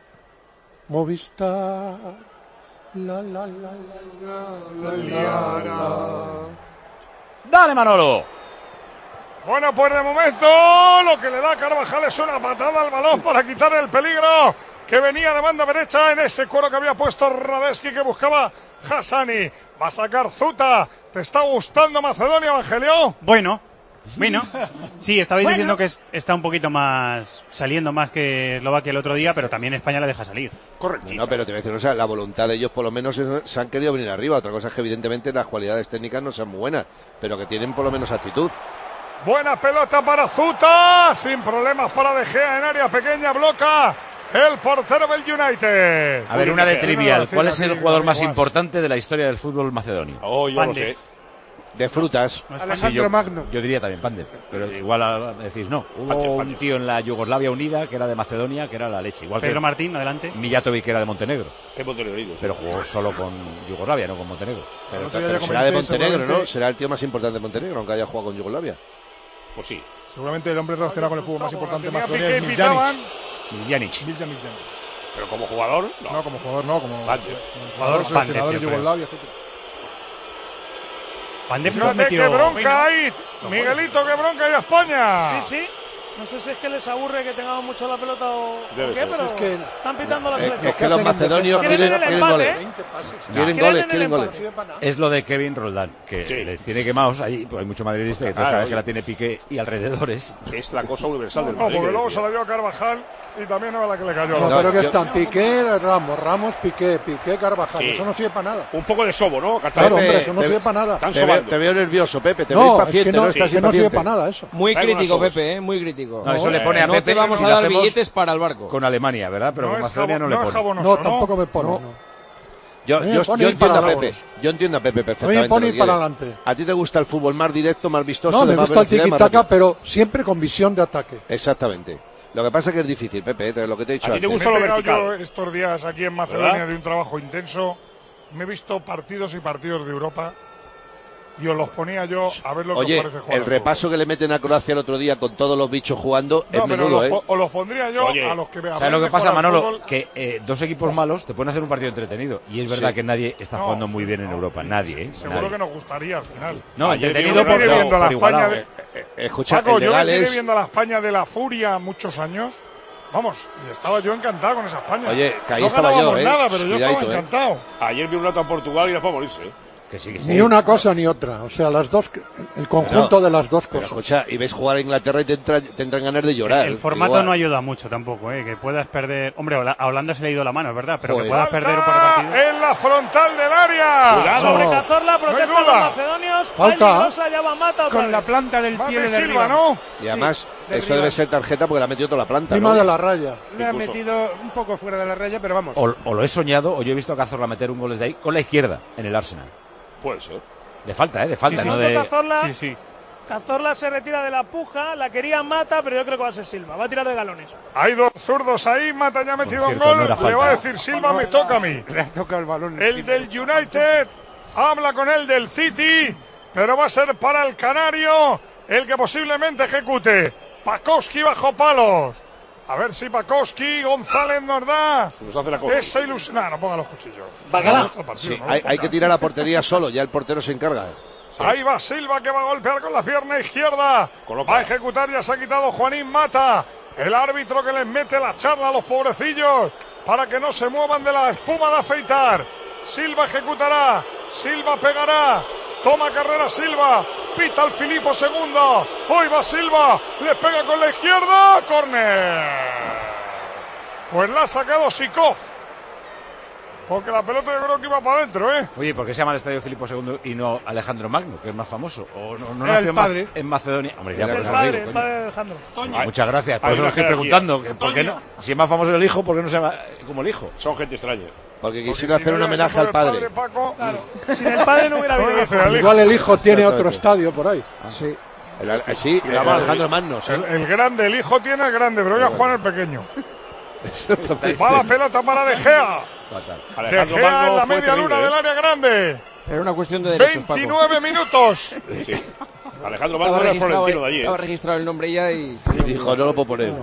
Movistar. La, la, la, la, la, la, la. Dale, Manolo. Bueno, pues de momento lo que le da a Carvajal es una patada al balón para quitar el peligro que venía de banda derecha en ese cuero que había puesto Radeski, que buscaba Hassani. Va a sacar Zuta. ¿Te está gustando Macedonia, Evangelio? Bueno, bueno. Sí, estabais bueno. diciendo que es, está un poquito más saliendo más que Eslovaquia el otro día, pero también España la deja salir. Correcto. No, pero te voy a decir, o sea, la voluntad de ellos por lo menos es, se han querido venir arriba. Otra cosa es que evidentemente las cualidades técnicas no sean muy buenas, pero que tienen por lo menos actitud. Buena pelota para Zuta, sin problemas para De Gea en área pequeña, bloca el portero del United. A ver, una de trivial. ¿Cuál es el jugador más importante de la historia del fútbol macedonio? Oh, yo lo sé. De frutas. Alejandro Sí, yo, Magno. yo diría también Pandev, pero igual a- decís no. Hubo Pandev, un Pandev. tío en la Yugoslavia unida que era de Macedonia, que era la leche. Igual Pedro que Martín, adelante. Mijatovic, que era de Montenegro. Es Montenegro. Pero jugó solo con Yugoslavia, no con Montenegro. Pero, otro día ya pero será de comenté, Montenegro, ¿no? seguramente- Será el tío más importante de Montenegro, aunque haya jugado con Yugoslavia. Pues sí. Seguramente el hombre relacionado con el fútbol más importante de Tenía Macedonia Piqué es y Miljanic. pitaban. Miljanic. Miljan Miljanic. Pero como jugador, no. No, como jugador no, como Pandev. como Jugador jugador seleccionador Pandev, de yo creo. Yugoslavia, etcétera. Pandev nos Fíjate metió... qué bronca ahí. Miguelito, qué bronca hay a España. Sí, sí. No sé si es que les aburre que tengamos mucho la pelota o, o Debe qué, ser. pero Es que- están pitando la Es, selección. es que los macedonios Quieren quieren, el quieren empate, goles. ¿eh? Quieren Quieren goles, el quieren empate. goles. Es lo de Kevin Roldán, que Sí. les tiene quemados ahí, pues hay mucho madridista que Claro, sabes que oye. la tiene Piqué y alrededores. Es la cosa universal del No, Madrid. porque que luego se decía. la dio a Carvajal y también era la que le cayó. No, No, pero que yo- están Piqué, Ramos, Ramos, Piqué, Piqué, Carvajal. Sí. Eso no sirve para nada. Un poco de sobo, ¿no? Claro, Castaño? hombre, eso no te- sirve para nada. Están Te veo, sobando. te veo nervioso, Pepe. Te veo No, es impaciente, que no, ¿no? es Estás que no sirve impaciente. para nada eso. Muy Traigo crítico, unas Pepe, ¿eh? Muy crítico. No, eso le pone a no Pepe te vamos si a lo dar hacemos billetes para el barco. con Alemania, ¿verdad? Pero No con es Macedonia jabo- no le no es pone. jabonoso, No, ¿no? tampoco me pone. No. no. Yo, A mí me yo, pone yo ir entiendo para a Pepe. adelante. Yo entiendo a Pepe A mí perfectamente. me pone lo ir para quiere. adelante. A ti te gusta el fútbol más directo, más vistoso. No, de me más gusta el velocidad, más tiki-taka, rápido. pero siempre con visión de ataque. Exactamente. Lo que pasa es que es difícil, Pepe, eh, lo que te he dicho ¿A ti te antes. gusta Me he lo pegado yo vertical? estos días aquí en Macedonia ¿Verdad? de un trabajo intenso. Me he visto partidos y partidos de Europa y os los ponía yo a ver lo que Oye, os parece jugar. el al repaso que le meten a Croacia el otro día con todos los bichos jugando fútbol. No, es pero menudo, los ¿eh? po- os los pondría yo Oye, a los que vean. ¿Sabes lo que pasa, Manolo? Que eh, dos equipos malos te pueden hacer un partido entretenido. Y es verdad Sí. que nadie está No, jugando sí, muy bien en no, Europa. y- Nadie, ¿eh? Seguro Nadie. que nos gustaría al final. No, Ayer entretenido vi por, un viene viendo la por España igualado. de- Eh, eh, escucha, Paco, el yo de que vine Gales... viendo a la España de la furia muchos años. Vamos, y estaba yo encantado con esa España. Oye, que ahí no estaba yo, ganábamos ¿eh? nada, pero yo Cuidadito, estaba ¿eh? encantado. Ayer vi un rato a Portugal y era para morirse. ¿eh? Que sí, que sí. Ni una cosa ni otra. O sea, las dos, el conjunto de las dos Pero cosas. escucha, y ves jugar a Inglaterra y te, entra- te entran ganas de llorar. El formato Igual. no ayuda mucho tampoco, ¿eh? Que puedas perder... Hombre, a Holanda se le ha ido la mano, es verdad, pero Joder. que puedas perder un par de Falta partidos... en la frontal del área. Cuidado. Sobre No. Cazorla No hay protestan los duda. macedonios. Falta. Peligrosa, ya va Mata otra Con la vez. planta del pie Mate de Silva, arriba. ¿no? Y además, de eso arriba. debe ser tarjeta porque le ha metido toda la planta, Encima ¿no? de la raya. Le ha Incluso. metido un poco fuera de la raya, pero vamos. O, o lo he soñado, o yo he visto a Cazorla meter un gol desde ahí con la izquierda en el Arsenal. Puede ser. De falta, ¿eh? De falta, Sí, sí. no Segundo de... Cazorla. Sí, sí. Cazorla se retira de la puja, la quería Mata, pero yo creo que va a ser Silva. Va a tirar de galones. Hay dos zurdos ahí. Mata ya ha metido cierto, un gol. no era Le falta. va a decir Silva, me toca a mí. Le ha tocado el balón. El del United habla con el del City, pero va a ser para el Canario el que posiblemente ejecute. Pakowski bajo palos. A ver si Pakowski, González nos da Nos hace la cosa. esa ilusión. No, no ponga los cuchillos. Bacala. Nuestro partido, Sí, no lo hay, hay que pongas. tirar a portería solo, ya el portero se encarga. Ahí va Silva que va a golpear con la pierna izquierda. Coloca. Va a ejecutar, ya se ha quitado Juanín Mata. El árbitro que les mete la charla a los pobrecillos para que no se muevan de la espuma de afeitar. Silva ejecutará. Silva pegará. Toma carrera Silva. Pita al Filipo segundo. Hoy va Silva. Le pega con la izquierda. Córner. Pues la ha sacado Sikov. Porque la pelota yo creo que iba para adentro, ¿eh? Oye, ¿por qué se llama el Estadio Filipo segundo y no Alejandro Magno, que es más famoso? ¿O no, no Era nació el padre. en Ma- en Macedonia? Hombre, ya Es por el eso padre, digo, el coño. padre de Alejandro. Ay, muchas gracias, por Hay eso lo una estoy jerarquía. preguntando. que ¿Por qué no? Si es más famoso el hijo, ¿por qué no se llama como el hijo? Son gente extraña. Porque Porque quisiera si hacer no un llega homenaje ese al por padre. el Paco, Sin el padre no hubiera no habido le hijo. hace al hijo. Igual el hijo tiene otro Exactamente. estadio por ahí. Sí. El, el- sí, Y el la madre. Alejandro Magno. sí. El, el grande, el hijo tiene el grande, pero voy a jugar el pequeño. Va la pelota para De Gea. De Alejandro Gea en Magno la fue media luna terrible, del ¿eh? área grande. Era una cuestión de derechos, Paco. veintinueve minutos. Sí. Alejandro Estaba Magno era registrado, florentino de allí. estaba ¿eh? registrado el nombre ya y... Y dijo, no lo puedo poner.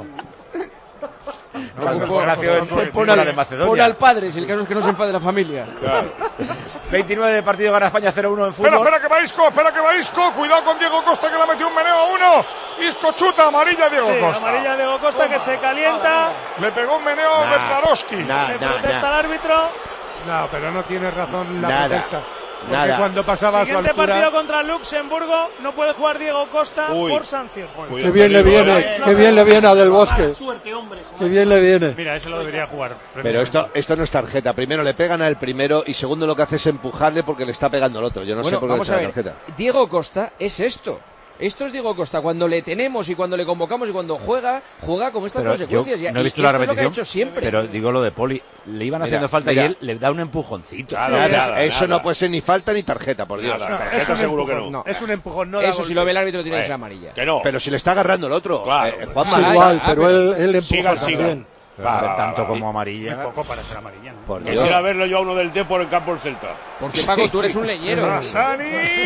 Nació en- Pon, fuera al, de Macedonia. pon al padre, si el caso es que no se enfade la familia. Claro. veintinueve de partido, gana España cero uno en Espera, fútbol. espera que va Isco, espera que va Isco. Cuidado con Diego Costa que le ha metido un meneo a uno. Isco chuta, amarilla Diego Sí, Costa. amarilla de Diego Costa que se calienta. Le pegó un meneo a Nah, Bertarowski. nah, Le nah, protesta nah. al árbitro. No, pero no tiene razón la Nada. protesta. Porque Nada. cuando pasaba a su Siguiente altura... partido contra Luxemburgo. No puede jugar Diego Costa Uy. por sanción. Cuidado, Qué bien le peligro, viene, ¿eh? qué bien le viene a Del Bosque. Qué bien le viene. Mira, eso lo debería jugar. Pero esto, esto no es tarjeta. Primero le pegan al primero y segundo lo que hace es empujarle porque le está pegando al otro. Yo no Bueno, sé por qué le vamos a saca ver. tarjeta. Diego Costa es esto. Esto es Diego Costa, cuando le tenemos y cuando le convocamos y cuando juega, juega con estas pero consecuencias. Yo no he visto y la esto repetición, es lo que ha hecho siempre. Pero digo lo de Poli, le iban haciendo Mira, falta mira. y él le da un empujoncito. Claro, Sí, nada, nada, eso nada. no puede ser ni falta ni tarjeta, por Dios. Nada, tarjeta seguro que no. no. Es un empujón, no da Eso golpe. si lo ve el árbitro tiene que Eh, ser amarilla. Que no. Pero si le está agarrando el otro. Claro. eh, Juanma, Es Ah, igual, ah, pero pero- él, él empuja Sigan, también. sigan. Pero Va, va, tanto va, como Muy amarilla. poco para ser amarilla, ¿no? por Dios. Quisiera verlo yo a uno del T por el campo del Celta. Porque Paco, tú eres un leñero. Rasani.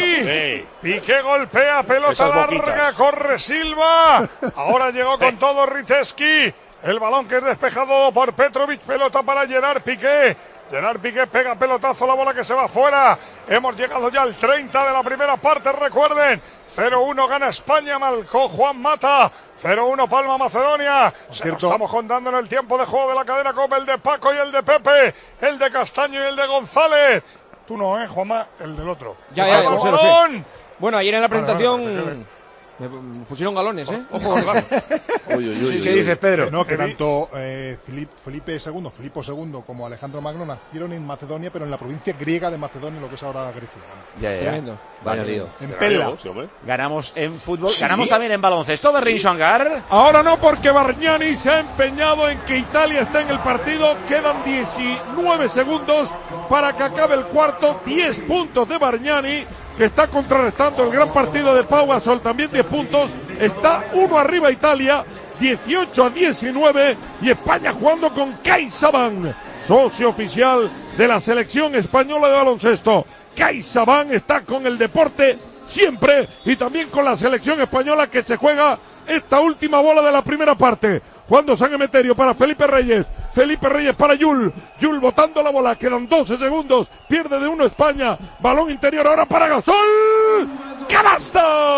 Sí. Piqué golpea, pelota Esas larga, boquitas. corre Silva. Ahora llegó con todo Riteski. El balón que es despejado por Petrovic, pelota para Gerard Piqué. Gerard Piqué pega pelotazo, la bola que se va fuera. Hemos llegado ya al treinta de la primera parte, recuerden. cero uno gana España, marcó Juan Mata. cero uno Palma Macedonia. Se lo estamos contando en el tiempo de juego de la cadena Copa, el de Paco y el de Pepe, el de Castaño y el de González. Tú no, ¿eh, Juanma? El del otro. Ya, ya, ya, lo sé, lo sé. ¡Balón! Bueno, ayer en la Vale, vale, presentación me pusieron galones, ¿eh? Ojo con eso. Uy, uy, uy, ¿Qué uy. dices, Pedro? No, que tanto eh, Filip- Felipe segundo, Filipo segundo como Alejandro Magno nacieron en Macedonia, pero en la provincia griega de Macedonia, lo que es ahora Grecia. ¿no? Ya, ya, ya. Tremendo. Vaya lío. En Pella. Sí, hombre. Ganamos en fútbol, ganamos también en baloncesto, Berrín Shangar. Ahora no, porque Bargnani se ha empeñado en que Italia esté en el partido. Quedan diecinueve segundos para que acabe el cuarto. diez puntos de Bargnani, que está contrarrestando el gran partido de Pau Gasol. También diez puntos. Está uno arriba Italia, dieciocho a diecinueve. Y España jugando con CaixaBank, socio oficial de la selección española de baloncesto. CaixaBank está con el deporte siempre y también con la selección española, que se juega esta última bola de la primera parte. Jugando San Emeterio para Felipe Reyes. Felipe Reyes para Yul. Yul botando la bola. Quedan doce segundos. Pierde de uno España. Balón interior ahora para Gasol. ¡Canasta!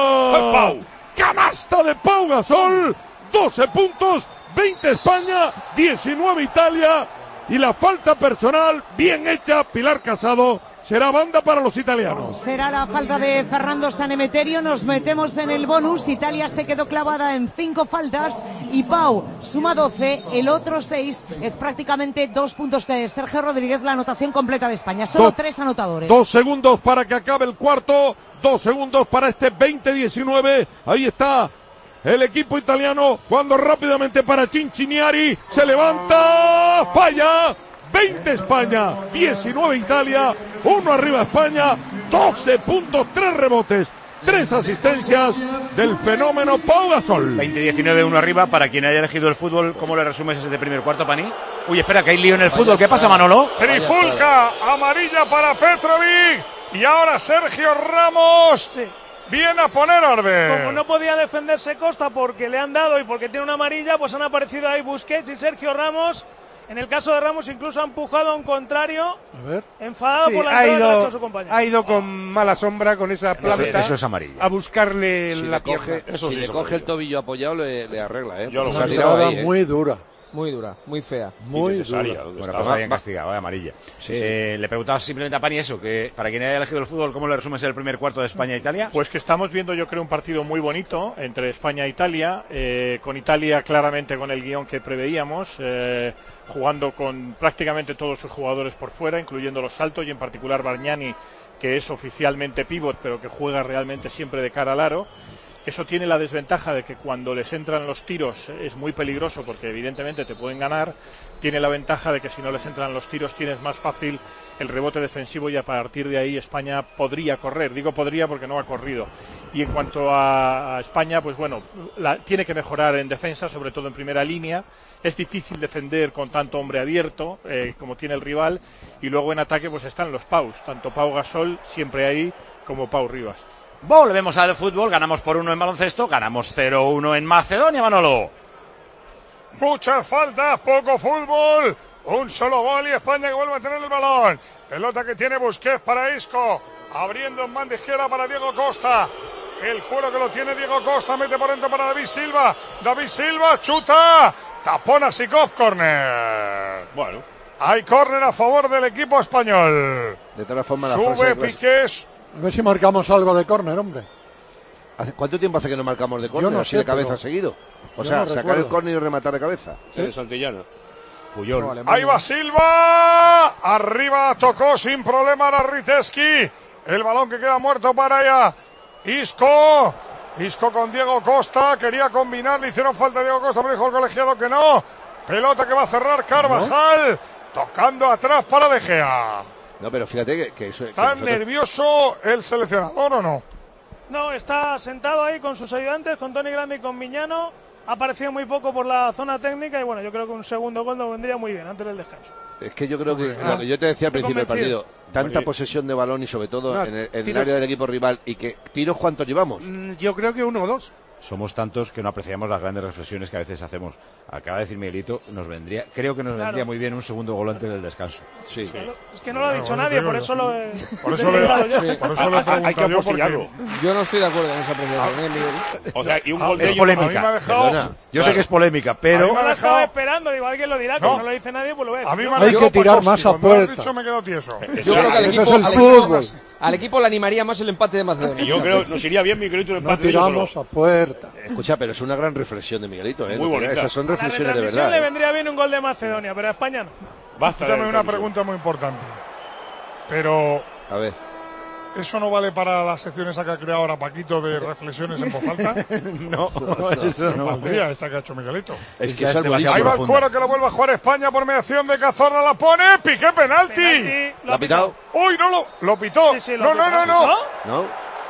Pau. ¡Canasta de Pau Gasol! doce puntos. veinte España. diecinueve Italia. Y la falta personal bien hecha. Pilar Casado. Será banda para los italianos. Será la falta de Fernando Sanemeterio. Nos metemos en el bonus. Italia se quedó clavada en cinco faltas y Pau suma doce, el otro seis. Es prácticamente dos puntos de Sergio Rodríguez, la anotación completa de España. Solo Dos- tres anotadores. Dos segundos para que acabe el cuarto. Dos segundos para este veinte diecinueve. Ahí está el equipo italiano jugando rápidamente para Cincinnati. Se levanta. Falla. veinte España, diecinueve Italia, uno arriba España, doce puntos, tres rebotes, tres asistencias del fenómeno Pau Gasol. veinte diecinueve, uno arriba. Para quien haya elegido el fútbol, ¿cómo le resumes ese de primer cuarto, Pani? Uy, espera, que hay lío en el fútbol. ¿Qué pasa, Manolo? Trifulca, amarilla para Petrovic. Y ahora Sergio Ramos Sí. viene a poner orden. Como no podía defenderse Costa porque le han dado y porque tiene una amarilla, pues han aparecido ahí Busquets y Sergio Ramos. En el caso de Ramos incluso ha empujado a un contrario, A ver. enfadado Sí, por la ha entrada que le ha hecho ido, su compañero. ha ido con mala sombra, con esa planta, eso es amarilla. a buscarle Si la le coge, pierna. Eso si sí le es coge el amarilla. tobillo apoyado, le, le arregla, ¿eh? Yo lo Se Una ha sé. tirado tirada ahí, ¿eh? muy dura. Muy dura, muy fea. Muy Innecesaria, dura. ¿dónde Bueno, estaba? pues habían castigado, eh, amarilla. Eh, le preguntaba simplemente a Pani eso, que para quien haya elegido el fútbol, ¿cómo le resumes el primer cuarto de España e Italia? Pues que estamos viendo, yo creo, un partido muy bonito entre España e Italia, eh, con Italia claramente con el guión que preveíamos, eh, jugando con prácticamente todos sus jugadores por fuera, incluyendo los saltos y en particular Bargnani, que es oficialmente pívot, pero que juega realmente siempre de cara al aro. Eso tiene la desventaja de que cuando les entran los tiros es muy peligroso porque evidentemente te pueden ganar. Tiene la ventaja de que si no les entran los tiros tienes más fácil el rebote defensivo y a partir de ahí España podría correr. Digo podría porque no ha corrido. Y en cuanto a, a España, pues bueno, la, tiene que mejorar en defensa, sobre todo en primera línea. Es difícil defender con tanto hombre abierto eh, como tiene el rival. Y luego en ataque pues están los Paus, tanto Pau Gasol siempre ahí como Pau Rivas. Volvemos al fútbol, ganamos por uno en baloncesto, ganamos cero uno en Macedonia, Manolo. Muchas faltas, poco fútbol. Un solo gol y España que vuelve a tener el balón. Pelota que tiene Busquets para Isco. Abriendo en banda izquierda para Diego Costa. El juego que lo tiene Diego Costa. Mete por dentro para David Silva. David Silva chuta. Tapona Sikov, córner. Bueno. Hay córner a favor del equipo español. De todas formas, la frase Sube de clase- Piqués. A ver si marcamos algo de córner, hombre. ¿Hace ¿Cuánto tiempo hace que no marcamos de Yo córner no así sé, de cabeza pero- seguido? O yo sea, no sacar recuerdo. el córner y rematar de cabeza. Sí. De Santillana. Puyol. Ahí va Silva. Arriba tocó sin problema a Riteski. El balón que queda muerto para allá. Isco. Isco con Diego Costa, quería combinar, le hicieron falta a Diego Costa, pero dijo el colegiado que no. Pelota que va a cerrar Carvajal, ¿no? Tocando atrás para De Gea. No, pero fíjate que, que eso... ¿Está que nosotros... nervioso el seleccionador o no? No, está sentado ahí con sus ayudantes, con Toni Grande y con Miñano. Ha aparecido muy poco por la zona técnica y bueno, yo creo que un segundo gol nos vendría muy bien antes del descanso. Es que yo creo que ah, lo que yo te decía al principio del partido, tanta Oye. posesión de balón y sobre todo no, en el, en el área del equipo rival, y que tiros, ¿cuántos llevamos? Yo creo que uno o dos. Somos tantos que no apreciamos las grandes reflexiones que a veces hacemos. Acaba de decir Miguelito, nos vendría, creo que nos vendría claro. muy bien un segundo gol antes del descanso. Sí. sí. Es que no lo ha dicho no, nadie, por eso lo he... Por eso le sí. por eso lo he preguntado. Hay que apostillarlo. Yo no estoy de acuerdo en esa apreciación, ¿eh, Miguel? O sea, y un gol es de polémica. Dejado... Yo claro. sé que es polémica, pero... Yo la estaba esperando, digo, alguien lo dirá, no. como no lo dice nadie, pues lo ves. A mí me Hay que tirar más a puerta. Dicho, me quedo tieso. Yo creo que al equipo, es el al, fútbol. Equipo, al equipo le animaría más el empate de Macedonia. Y yo creo que nos iría bien, Miguelito, el empate. No tiramos a puerta. Escucha, pero es una gran reflexión de Miguelito, ¿eh? Muy bonita. Esas son reflexiones de verdad. A la le vendría bien un gol de Macedonia, pero a España no. Basta. Escúchame una pregunta muy importante. Pero... A ver. ¿Eso no vale para la sección esa que ha creado ahora Paquito de reflexiones en voz alta? no, no, eso no. Valdría esta que ha hecho Miguelito. Es que es demasiado Ahí va el Cuero que lo vuelve a jugar España por mediación de Cazorla, la pone, Piqué, penalti. penalti ¿Lo ha pitado? Uy, no lo, lo pitó. Sí, sí, lo no, pitó. no, no, no, no. ¿No?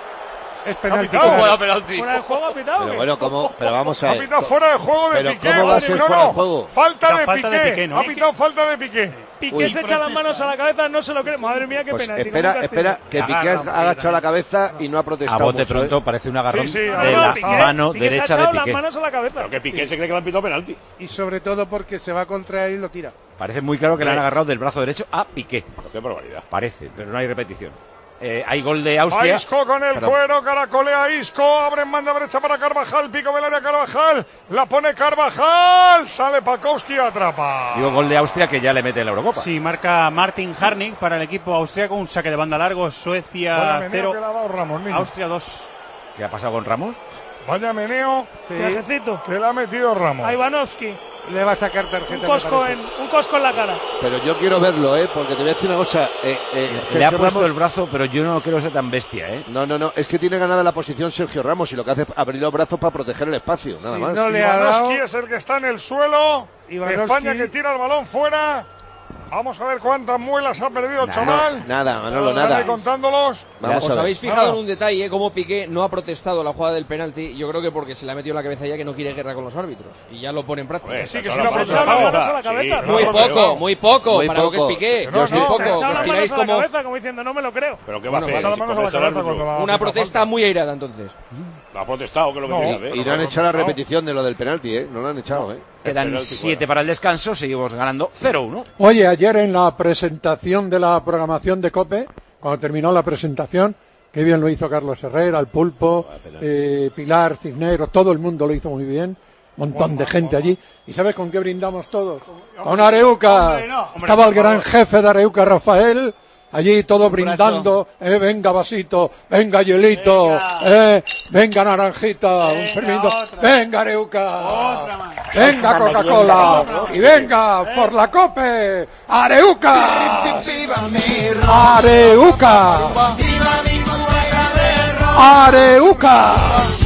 Es penalti. ¿Fuera de juego ha pitado? Pero bueno, ¿cómo? Pero vamos a ver. Ha pitado fuera de juego de pero Piqué. ¿Cómo va a ser no, fuera no. de juego? Falta de falta Piqué. De Piqué ¿no? Ha pitado falta de Piqué. Piqué Uy. se echa las manos a la cabeza, no se lo cree. Madre mía, qué pues penalti. Espera, espera, que Piqué ha agachado la cabeza y no ha protestado. A bote mucho, pronto ¿eh? parece un agarrón sí, sí, de no, la Piqué, mano Piqué derecha se ha de echado Piqué. las manos a la cabeza. Pero que Piqué se cree que le han pitado penalti. Y sobre todo porque se va contra él y lo tira. Parece muy claro que le han agarrado del brazo derecho a Piqué. Qué barbaridad. Parece, pero no hay repetición. Eh, hay gol de Austria. Isco con el Perdón. Cuero, caracolea Isco, abre en banda derecha para Carvajal, pico del área Carvajal, la pone Carvajal, sale Pakowski y atrapa. Digo gol de Austria que ya le mete en la Eurocopa. Sí, marca Martin Harnik para el equipo austríaco, un saque de banda largo, Suecia cero, Austria dos. ¿Qué ha pasado con Ramos? Vaya meneo sí. que le ha metido Ramos. A Ivanovski. Le va a sacar tarjeta. Un cosco, en, un cosco en la cara. Pero yo quiero verlo, ¿eh? Porque te voy a decir una cosa. Eh, eh, le ha puesto Ramos... el brazo, pero yo no creo que sea tan bestia, ¿eh? No, no, no. Es que tiene ganada la posición Sergio Ramos y lo que hace es abrir los brazos para proteger el espacio, nada si más. No le Ivanovski ha dado... es el que está en el suelo. Ivanovski... España que tira el balón fuera. Vamos a ver cuántas muelas ha perdido el chaval. No, nada, Manolo, nada. contándolos. Vamos ¿Os habéis fijado en un detalle, eh, cómo Piqué no ha protestado la jugada del penalti? Yo creo que porque se le ha metido en la cabeza ya que no quiere guerra con los árbitros. Y ya lo pone en práctica. Pues sí, que sí lo ha protestado. La cabeza, sí, muy, no, poco, no. muy poco, muy para poco. lo que es Piqué. No, no, muy poco. Se ha echado las manos a la como... cabeza como diciendo, no me lo creo. ¿Pero qué va bueno, a hacer? Una, una protesta muy airada, entonces. ¿La ha protestado? ¿Qué es lo que no, quería ver? Y no han echado la repetición de lo del penalti, ¿eh? No lo han echado, ¿eh? Quedan siete para el descanso, seguimos ganando cero uno. Oye, ayer en la presentación de la programación de COPE, cuando terminó la presentación, qué bien lo hizo Carlos Herrera, el Pulpo, eh, Pilar, Cisneros, todo el mundo lo hizo muy bien, montón de gente allí. ¿Y sabes con qué brindamos todos? Con Areuca. Hombre, no, hombre, Estaba el gran jefe de Areuca, Rafael, allí todo brindando, eh, venga vasito, venga hielito, venga, eh, venga naranjita, venga, un fermento, venga Areuca, venga Coca-Cola, y venga por la COPE, Areuca, Areuca, Areuca,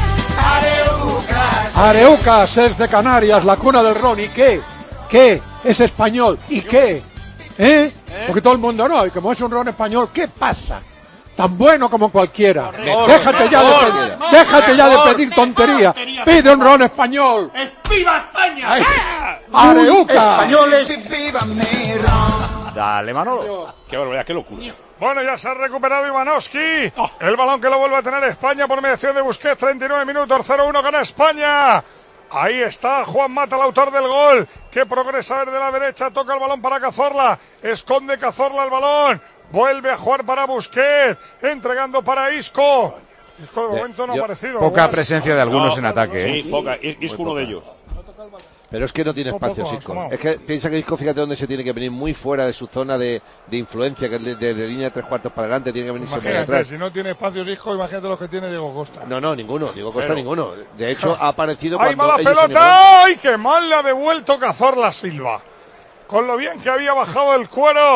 Areucas es de Canarias, la cuna del ron, ¿y qué? ¿Qué? Es español, ¿y qué? ¿Eh? Porque todo el mundo no, y como es un ron español, ¿qué pasa? Tan bueno como cualquiera. Mejor, déjate ya mejor, de pedir, mejor, déjate mejor, ya de pedir tontería. tontería. Pide un ron español. ¡Viva España! Ay, ¡Areuca! Españoles, viva mi ron. Dale, Manolo. Qué barbaridad, qué locura. Bueno, ya se ha recuperado Ivanovski. Oh. El balón que lo vuelve a tener España por mediación de Busquets. treinta y nueve minutos, cero uno, gana España. Ahí está Juan Mata, el autor del gol, que progresa desde la derecha, toca el balón para Cazorla, esconde Cazorla el balón, vuelve a jugar para Busquets, entregando para Isco. Isco de momento no ha aparecido. Poca ¿verdad? Presencia de algunos no, en ataque. Sí, ¿eh? poca. Isco uno de ellos. Pero es que no tiene espacio Isco. Es que piensa que Isco, fíjate dónde se tiene que venir, muy fuera de su zona de, de influencia, que es de, de, de línea de tres cuartos para adelante, tiene que venirse muy atrás. Si no tiene espacio Isco, imagínate los que tiene Diego Costa. No, no, ninguno, Diego Costa Pero. ninguno. De hecho, ha aparecido ¡ay, cuando... mala pelota! ¡Ay, qué mal le ha devuelto Cazorla Silva! Con lo bien que había bajado el Cuero,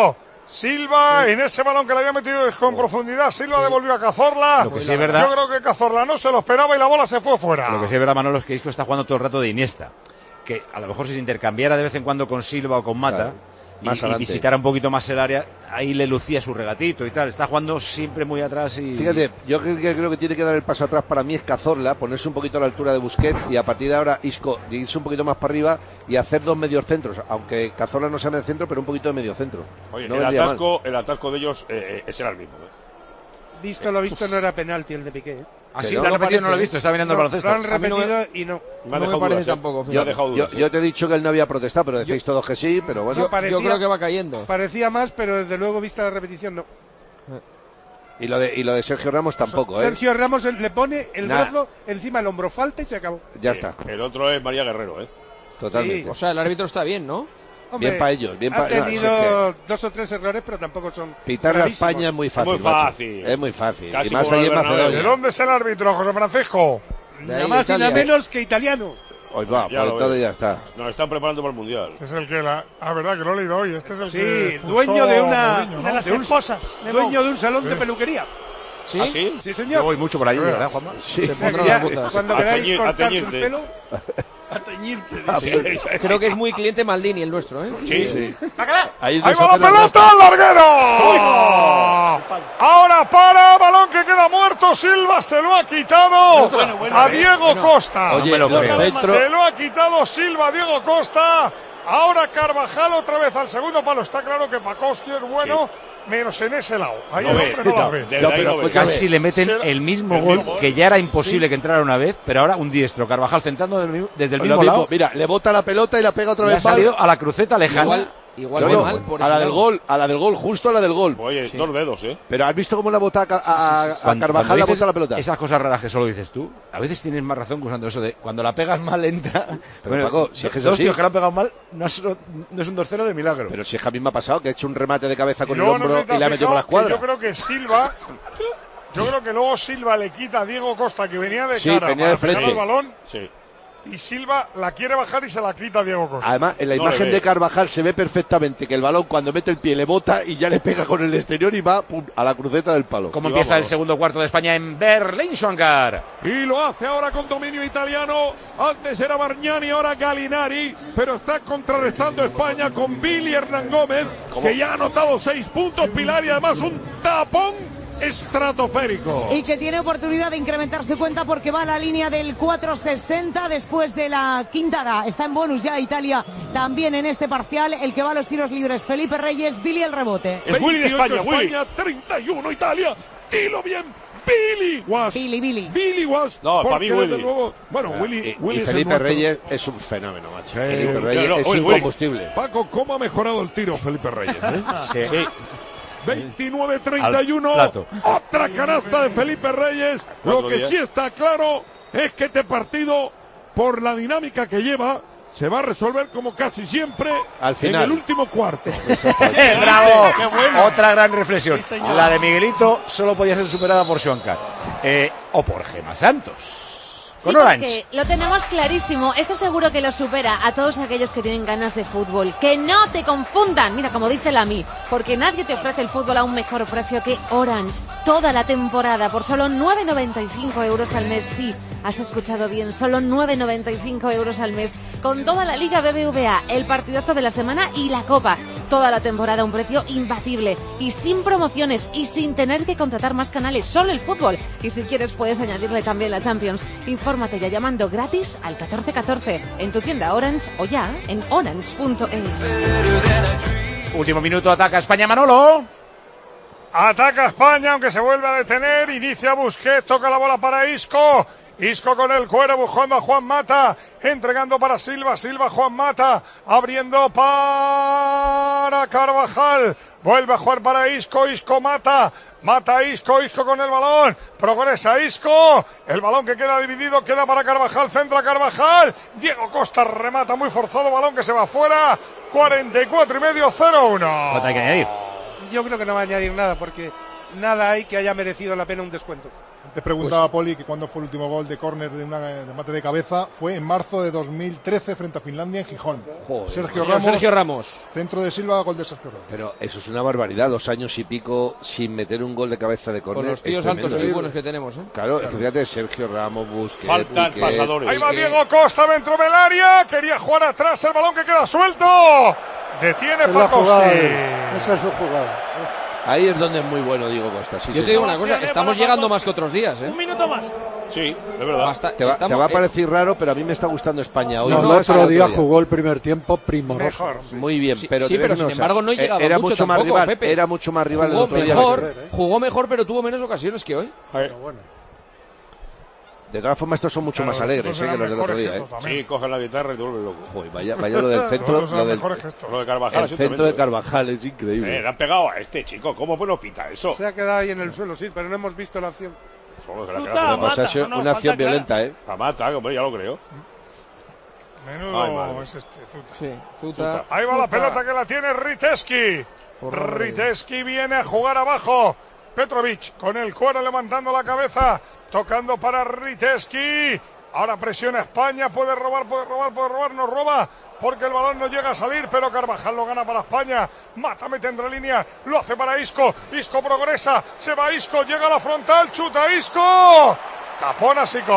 Silva, en ese balón que le había metido con profundidad, Silva devolvió a Cazorla. Lo que sí es verdad. Yo creo que Cazorla no se lo esperaba y la bola se fue fuera. Lo que sí es verdad, Manolo, es que Isco está jugando todo el rato de Iniesta. Que a lo mejor si se intercambiara de vez en cuando con Silva o con Mata, claro, y, y visitara un poquito más el área, ahí le lucía su regatito y tal. Está jugando siempre muy atrás y... Fíjate, yo creo que, creo que tiene que dar el paso atrás para mí es Cazorla, ponerse un poquito a la altura de Busquets y a partir de ahora Isco irse un poquito más para arriba y hacer dos medios centros, aunque Cazorla no sea en el centro, pero un poquito de medio centro. Oye, no el, atasco, el atasco de ellos eh, eh, será el mismo. ¿eh? Visto lo visto, no era penalti el de Piqué. ¿eh? Ah, sí, lo han repetido, no lo he visto, está mirando no, el baloncesto. Lo han repetido no me, y no. Me, no me parece dudas, tampoco. Yo, yo, yo, yo te he dicho que él no había protestado, pero decís yo, todos que sí, pero bueno. Yo, parecía, yo creo que va cayendo. Parecía más, pero desde luego, vista la repetición, no. Y lo de, y lo de Sergio Ramos tampoco, ¿eh? Sergio Ramos le pone el Nada. brazo encima del hombro, falta y se acabó. Ya está. El otro es María Guerrero, ¿eh? Totalmente. Sí. O sea, el árbitro está bien, ¿no? Hombre, bien para ellos, bien para ellos. Ha tenido no, es que... dos o tres errores, pero tampoco son. Pitar a España es muy fácil. Es muy fácil. Macho. Es muy fácil. Casi y más allí en Macedonia. ¿De dónde es el árbitro, José Francisco? Nada más y nada menos que italiano. Hoy va, ya por todo ya está. Nos están preparando para el Mundial. Este es el que la... Ah, verdad, que lo he leído hoy. Este es el sí, que... Sí, dueño de una... ¿no? De las de un, esposas. De dueño de un salón sí. de peluquería. ¿Sí? ¿Ah, sí? Sí, señor. Yo voy mucho por ahí, ¿verdad, Juanma? Sí. Se pondrán las botas. Cuando queráis cortarse el pelo... A teñirte. Sí. Creo que es muy cliente Maldini el nuestro, ¿eh? Sí, sí. Ahí, Ahí va la pelota al larguero. Ahora para, balón que queda muerto. Silva se lo ha quitado bueno, bueno, a Diego bueno. Costa. Oye, lo lo se lo ha quitado Silva a Diego Costa. Ahora Carvajal otra vez al segundo palo. Está claro que Pakowski es bueno. Sí. Menos en ese lado. Ahí no el hombre no la ve. No, pero no casi le meten el mismo el gol, mismo, que ya era imposible sí. que entrara una vez, pero ahora un diestro. Carvajal centrando desde el mismo, mismo lado. Mira, le bota la pelota y la pega otra le vez. Ha salido a la cruceta lejana. Igual, igual no, no, no, mal por a la lado. del gol, a la del gol, justo a la del gol. Oye, sí. dos dedos, ¿eh? Pero ¿has visto cómo la bota a, a, a, a Carvajal la bota la pelota? Esas cosas raras que solo dices tú, a veces tienes más razón que usando eso de cuando la pegas mal entra. Pero bueno, Paco, si es que dos sí. tíos que la han pegado mal, no es, no es un dos cero de milagro. Pero si es que a mí me ha pasado que he hecho un remate de cabeza con el hombro no y le ha metido por la escuadra. Yo creo que Silva, yo creo que luego Silva le quita a Diego Costa, que venía de sí, cara venía para de frente. pegar el balón. Sí. Y Silva la quiere bajar y se la quita a Diego Costa. Además, en la no imagen de Carvajal se ve perfectamente que el balón cuando mete el pie le bota y ya le pega con el exterior y va pum, a la cruceta del palo. ¿Cómo empieza vámonos. el segundo cuarto de España en Berlín, Schwankar? Y lo hace ahora con dominio italiano. Antes era Bargnani, ahora Galinari. Pero está contrarrestando España con Billy Hernán Gómez, ¿Cómo? que ya ha anotado seis puntos, Pilar, y además un tapón estratosférico. Y que tiene oportunidad de incrementar su cuenta porque va a la línea del cuatro sesenta después de la quintada. Está en bonus ya Italia también en este parcial. El que va a los tiros libres, Felipe Reyes, Billy el rebote. Es Willy de España, Willy. treinta y uno Italia. Dilo bien. Billy Was. Billy, Billy. Billy Was. No, para mí Willy. Nuevo, bueno, yeah. Willy, y, Willy y es Felipe Reyes es un fenómeno, macho. Sí, Felipe Reyes no, no, es Willy, incombustible. Paco, ¿cómo ha mejorado el tiro Felipe Reyes? ¿eh? Sí. sí. veintinueve treinta y uno. Otra canasta de Felipe Reyes. Lo que sí está claro es que este partido, por la dinámica que lleva, se va a resolver como casi siempre al final, en el último cuarto. ¡Bravo! ¡Qué bueno! Otra gran reflexión. Sí, la de Miguelito solo podía ser superada por Schwankar. Eh, o por Gemma Santos. Sí, porque lo tenemos clarísimo. Esto seguro que lo supera a todos aquellos que tienen ganas de fútbol. ¡Que no te confundan! Mira, como dice la mí, porque nadie te ofrece el fútbol a un mejor precio que Orange. Toda la temporada por solo nueve noventa y cinco euros al mes. Sí, has escuchado bien, solo nueve noventa y cinco euros al mes. Con toda la Liga B B V A, el partidazo de la semana y la Copa. Toda la temporada a un precio imbatible. Y sin promociones y sin tener que contratar más canales. Solo el fútbol. Y si quieres puedes añadirle también la Champions. Infórmate ya llamando gratis al catorce catorce en tu tienda Orange o ya en orange punto es. Último minuto, ataca España, Manolo. Ataca España, aunque se vuelve a detener. Inicia Busquets, toca la bola para Isco. Isco con el cuero, buscando a Juan Mata, entregando para Silva, Silva, Juan Mata, abriendo para Carvajal, vuelve a jugar para Isco, Isco Mata, Mata Isco, Isco con el balón, progresa Isco, el balón que queda dividido, queda para Carvajal, centra Carvajal, Diego Costa remata muy forzado, balón que se va fuera, cuarenta y cuatro y medio, cero uno. ¿Cuánto hay que añadir? Yo creo que no va a añadir nada, porque nada hay que haya merecido la pena un descuento. Te preguntaba Pues- Poli que cuándo fue el último gol de córner de una de mate de cabeza. Fue en marzo de dos mil trece frente a Finlandia en Gijón. Joder. Sergio Señor Ramos. Sergio Ramos. Centro de Silva, gol de Sergio Ramos. Pero eso es una barbaridad, dos años y pico sin meter un gol de cabeza de córner. Con los es tíos tremendo, altos y ¿eh? buenos que tenemos, ¿eh? Claro, es que fíjate, Sergio Ramos, Busquets, Faltan Piqué, pasadores. Ahí va Piqué. Diego Costa dentro del área. Quería jugar atrás el balón que queda suelto. Detiene Es la jugada. Pakowski. Esa es su jugada. Ahí es donde es muy bueno Diego Costa. Sí, Yo señor. te digo una cosa, Ovaciones estamos para llegando Pakowski. más que otros días, ¿eh? Un minuto más. Sí, es verdad. Basta- Te va, estamos- te va a eh, parecer raro, pero a mí me está gustando España hoy. No, el más que otro día jugó el primer tiempo primoroso. Mejor. Muy bien, Sí, pero sí, te pero digo sin una embargo cosa, no llegaba era mucho mucho más tampoco, rival, Pepe. era mucho más rival el Jugó otro día. mejor, jugó mejor, pero tuvo menos ocasiones que hoy. Pero bueno. De todas formas, estos son mucho Claro, más alegres estos eh, que los eran del otro mejores día. que ¿eh? estos también. Sí, cogen la guitarra y te vuelves loco. Joder, vaya, vaya lo del centro, Nosotros lo eran del mejores que estos. Lo de Carvajal el es un centro de tremendo. Carvajal es increíble. Eh, le han pegado a este chico. ¿Cómo bueno pita eso? Se ha quedado ahí en el suelo, sí, pero no hemos visto la acción. Solo se la Zuta, queda Una, mata, acción- no, no, una acción falta clara. violenta, ¿eh? La mata, hombre, ya lo creo. Menudo Ay, madre. es este Zuta. Sí, Zuta. Ahí va la pelota que la tiene Riteski. Riteski viene a jugar abajo. Petrovic con el cuero levantando la cabeza. Tocando para Riteski. Ahora presiona España. Puede robar, puede robar, puede robar. No roba porque el balón no llega a salir. Pero Carvajal lo gana para España. Mata, mete entre línea. Lo hace para Isco. Isco progresa. Se va Isco. Llega a la frontal. Chuta Isco. Tapón a Sico.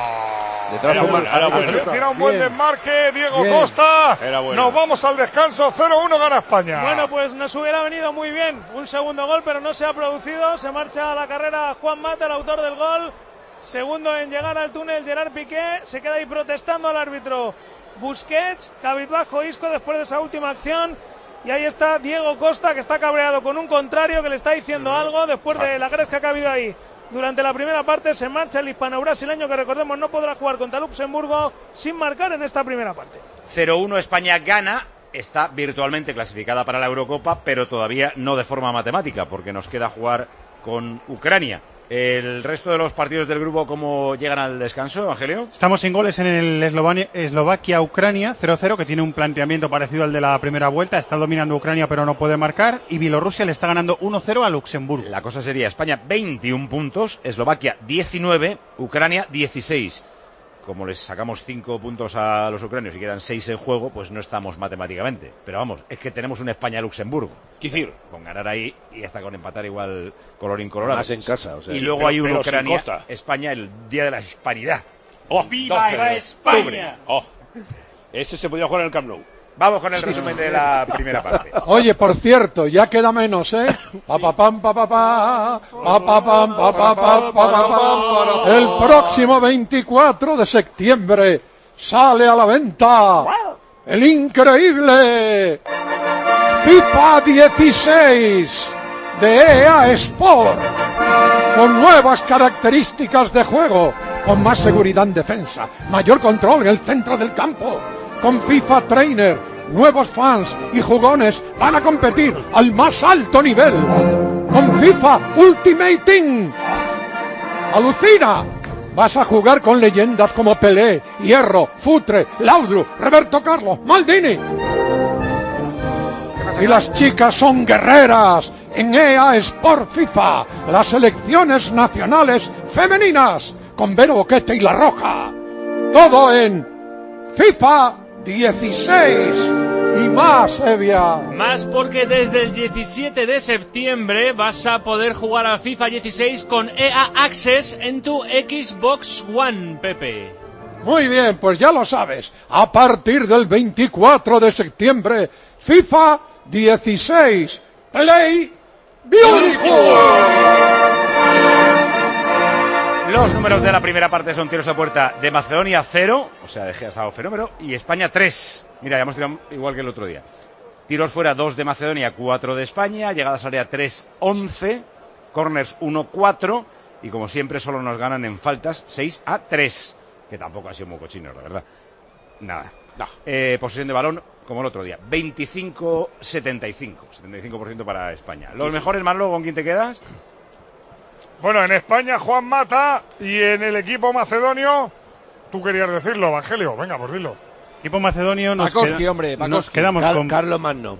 De todas Era formas, bueno, era bueno. Tira un buen Bien. desmarque. Diego Bien. Costa. Era bueno. Nos vamos al descanso. cero uno gana España. Bueno, pues nos hubiera venido muy bien un segundo gol, pero no se ha producido. Se marcha a la carrera Juan Mata, el autor del gol. Segundo en llegar al túnel, Gerard Piqué. Se queda ahí protestando al árbitro Busquets. Cabizbajo Isco después de esa última acción. Y ahí está Diego Costa, que está cabreado con un contrario que le está diciendo algo después de la gresca que ha habido ahí. Durante la primera parte se marcha el hispano-brasileño, que recordemos no podrá jugar contra Luxemburgo sin marcar en esta primera parte. cero uno España gana, está virtualmente clasificada para la Eurocopa, pero todavía no de forma matemática, porque nos queda jugar con Ucrania. El resto de los partidos del grupo, ¿cómo llegan al descanso, Evangelio? Estamos sin goles en el Eslovania- Eslovaquia-Ucrania, cero cero, que tiene un planteamiento parecido al de la primera vuelta. Está dominando Ucrania, pero no puede marcar. Y Bielorrusia le está ganando uno cero a Luxemburgo. La cosa sería España veintiún puntos, Eslovaquia diecinueve, Ucrania dieciséis. Como les sacamos cinco puntos a los ucranios y quedan seis en juego, pues no estamos matemáticamente. Pero vamos, es que tenemos un España-Luxemburgo. Quisir. Con ganar ahí y hasta con empatar igual colorín colorado. Más en casa, o sea. Y luego Pero- hay un pero sin Ucrania, Costa. España, el día de la hispanidad. Oh, ¡Viva doce de España! octubre. Oh. Ese se podía jugar en el Camp Nou. Vamos con el resumen de la primera parte. Oye, por cierto, ya queda menos, ¿eh? Pa, pa, pam, pa, pa, pa, pa, pa, pam, pa, pa, pa, pa, pa, pa. El próximo veinticuatro de septiembre sale a la venta el increíble FIFA dieciséis de E A Sport, con nuevas características de juego, con más seguridad en defensa, mayor control en el centro del campo, con FIFA Trainer. Nuevos fans y jugones van a competir al más alto nivel con FIFA Ultimate Team. ¡Alucina! Vas a jugar con leyendas como Pelé, Hierro, Futre, Laudru, Roberto Carlos, Maldini. Y las chicas son guerreras en E A Sport FIFA, las selecciones nacionales femeninas, con Vero Boquete y La Roja. Todo en FIFA dieciséis y más, Evia. Más porque desde el diecisiete de septiembre vas a poder jugar a FIFA dieciséis con E A Access en tu Xbox One, Pepe. Muy bien, pues ya lo sabes. A partir del veinticuatro de septiembre, FIFA dieciséis. Play Beautiful. Los números de la primera parte son tiros a puerta de Macedonia cero, o sea, de Estado fenómeno, y España tres. Mira, ya hemos tirado igual que el otro día. Tiros fuera dos de Macedonia, cuatro de España, llegadas al área tres once, corners uno cuatro, y como siempre solo nos ganan en faltas seis a tres, que tampoco ha sido muy cochino, la verdad. Nada. No. Eh, posesión de balón, como el otro día, veinticinco setenta y cinco, setenta y cinco por ciento para España. Los mejores, Marlo, ¿con quién te quedas? Bueno, en España Juan Mata, y en el equipo macedonio, tú querías decirlo, Evangelio, venga, pues dilo. Equipo macedonio nos, Pakowski, queda- hombre, nos Pakowski. quedamos Car- con Carlos Magno.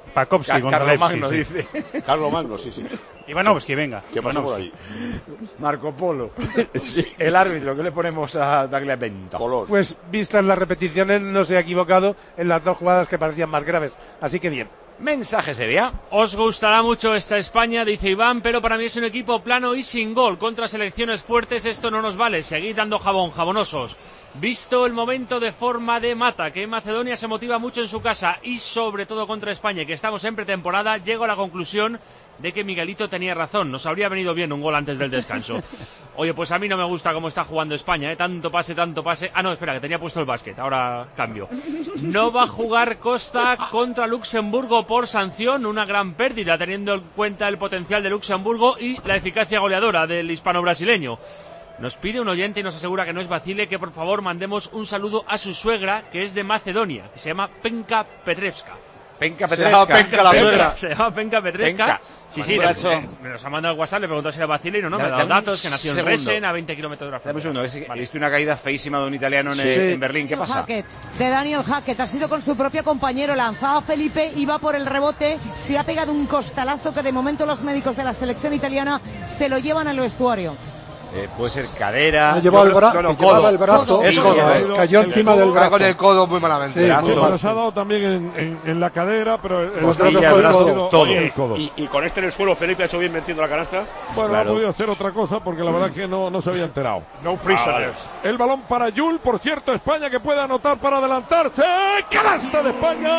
Pakowski Ca contra Carlos Leipzig, Magno sí. dice. Carlos Magno, sí, sí. Ivanovski, venga. ¿Qué pasó por ahí? Marco Polo. Sí. El árbitro, ¿qué le ponemos a Tagliavento? Pues vistas las repeticiones no se ha equivocado en las dos jugadas que parecían más graves, así que bien. Mensaje sería. Os gustará mucho esta España, dice Iván, pero para mí es un equipo plano y sin gol. Contra selecciones fuertes esto no nos vale. Seguid dando jabón, jabonosos. Visto el momento de forma de Mata, que Macedonia se motiva mucho en su casa y sobre todo contra España, que estamos en pretemporada, llego a la conclusión de que Miguelito tenía razón. Nos habría venido bien un gol antes del descanso. Oye, pues a mí no me gusta cómo está jugando España, ¿eh? Tanto pase, tanto pase. Ah, no, espera, que tenía puesto el básquet. Ahora cambio. No va a jugar Costa contra Luxemburgo por sanción. Una gran pérdida, teniendo en cuenta el potencial de Luxemburgo y la eficacia goleadora del hispano-brasileño. Nos pide un oyente y nos asegura que no es vacile, que por favor mandemos un saludo a su suegra, que es de Macedonia, que se llama Penka Petrevska. Penka Petrevska. Se llama Penka la suegra. Se llama Penka Petrevska. Penka. Sí, sí, me, me nos ha mandado el WhatsApp, le preguntó si era vacile y no, no, me ha dado datos, que nació en Resen, a veinte kilómetros de la frontera. Dame un segundo, he visto una caída feísima de un italiano en, Sí. en Berlín, ¿qué pasa? Hackett, de Daniel Hackett, ha sido con su propio compañero, lanzado a Felipe, iba por el rebote, se ha pegado un costalazo que de momento los médicos de la selección italiana se lo llevan al vestuario. Eh, puede ser cadera. Ha llevado el, bra no, no, que llevaba el brazo, es codo, codo, es, cayó encima del brazo. Con el codo muy malamente. Sí, Sí, muy pero mal. se ha dado también en, en, en la cadera, pero el Pues creo que fue el codo. todo. Oye, El codo. y, y con este en el suelo, Felipe ha hecho bien metiendo la canasta. Bueno, Claro. no ha podido hacer otra cosa porque la verdad es que no, no se había enterado. No prisoners. El balón para Yul, por cierto, España que puede anotar para adelantarse. ¡Canasta de España!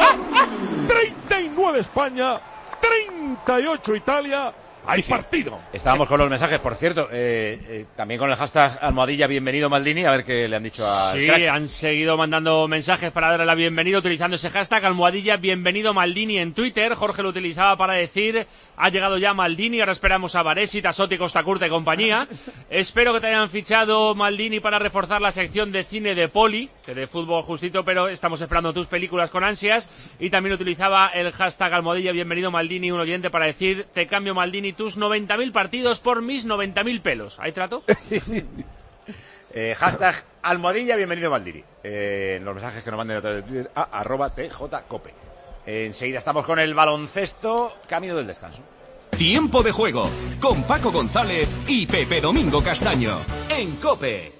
treinta y nueve España, treinta y ocho Italia. Hay Sí, sí. partido. Estábamos con los mensajes, por cierto, eh, eh, también con el hashtag almohadilla bienvenido Maldini, a ver qué le han dicho a Sí, han seguido mandando mensajes para darle la bienvenida utilizando ese hashtag almohadilla bienvenido Maldini en Twitter. Jorge lo utilizaba para decir, ha llegado ya Maldini, ahora esperamos a Varesi, Tassotti, Costa Curta y compañía. Espero que te hayan fichado Maldini para reforzar la sección de cine de Poli, que de fútbol justito, pero estamos esperando tus películas con ansias. Y también utilizaba el hashtag almohadilla bienvenido Maldini, un oyente, para decir, te cambio Maldini tus noventa mil partidos por mis noventa mil pelos. ¿Hay trato? eh, hashtag almohadilla bienvenido Maldini. Eh, en los mensajes que nos manden a través de Twitter a arroba tjcope. Eh, enseguida estamos con el baloncesto, camino del descanso. Tiempo de juego con Paco González y Pepe Domingo Castaño en COPE.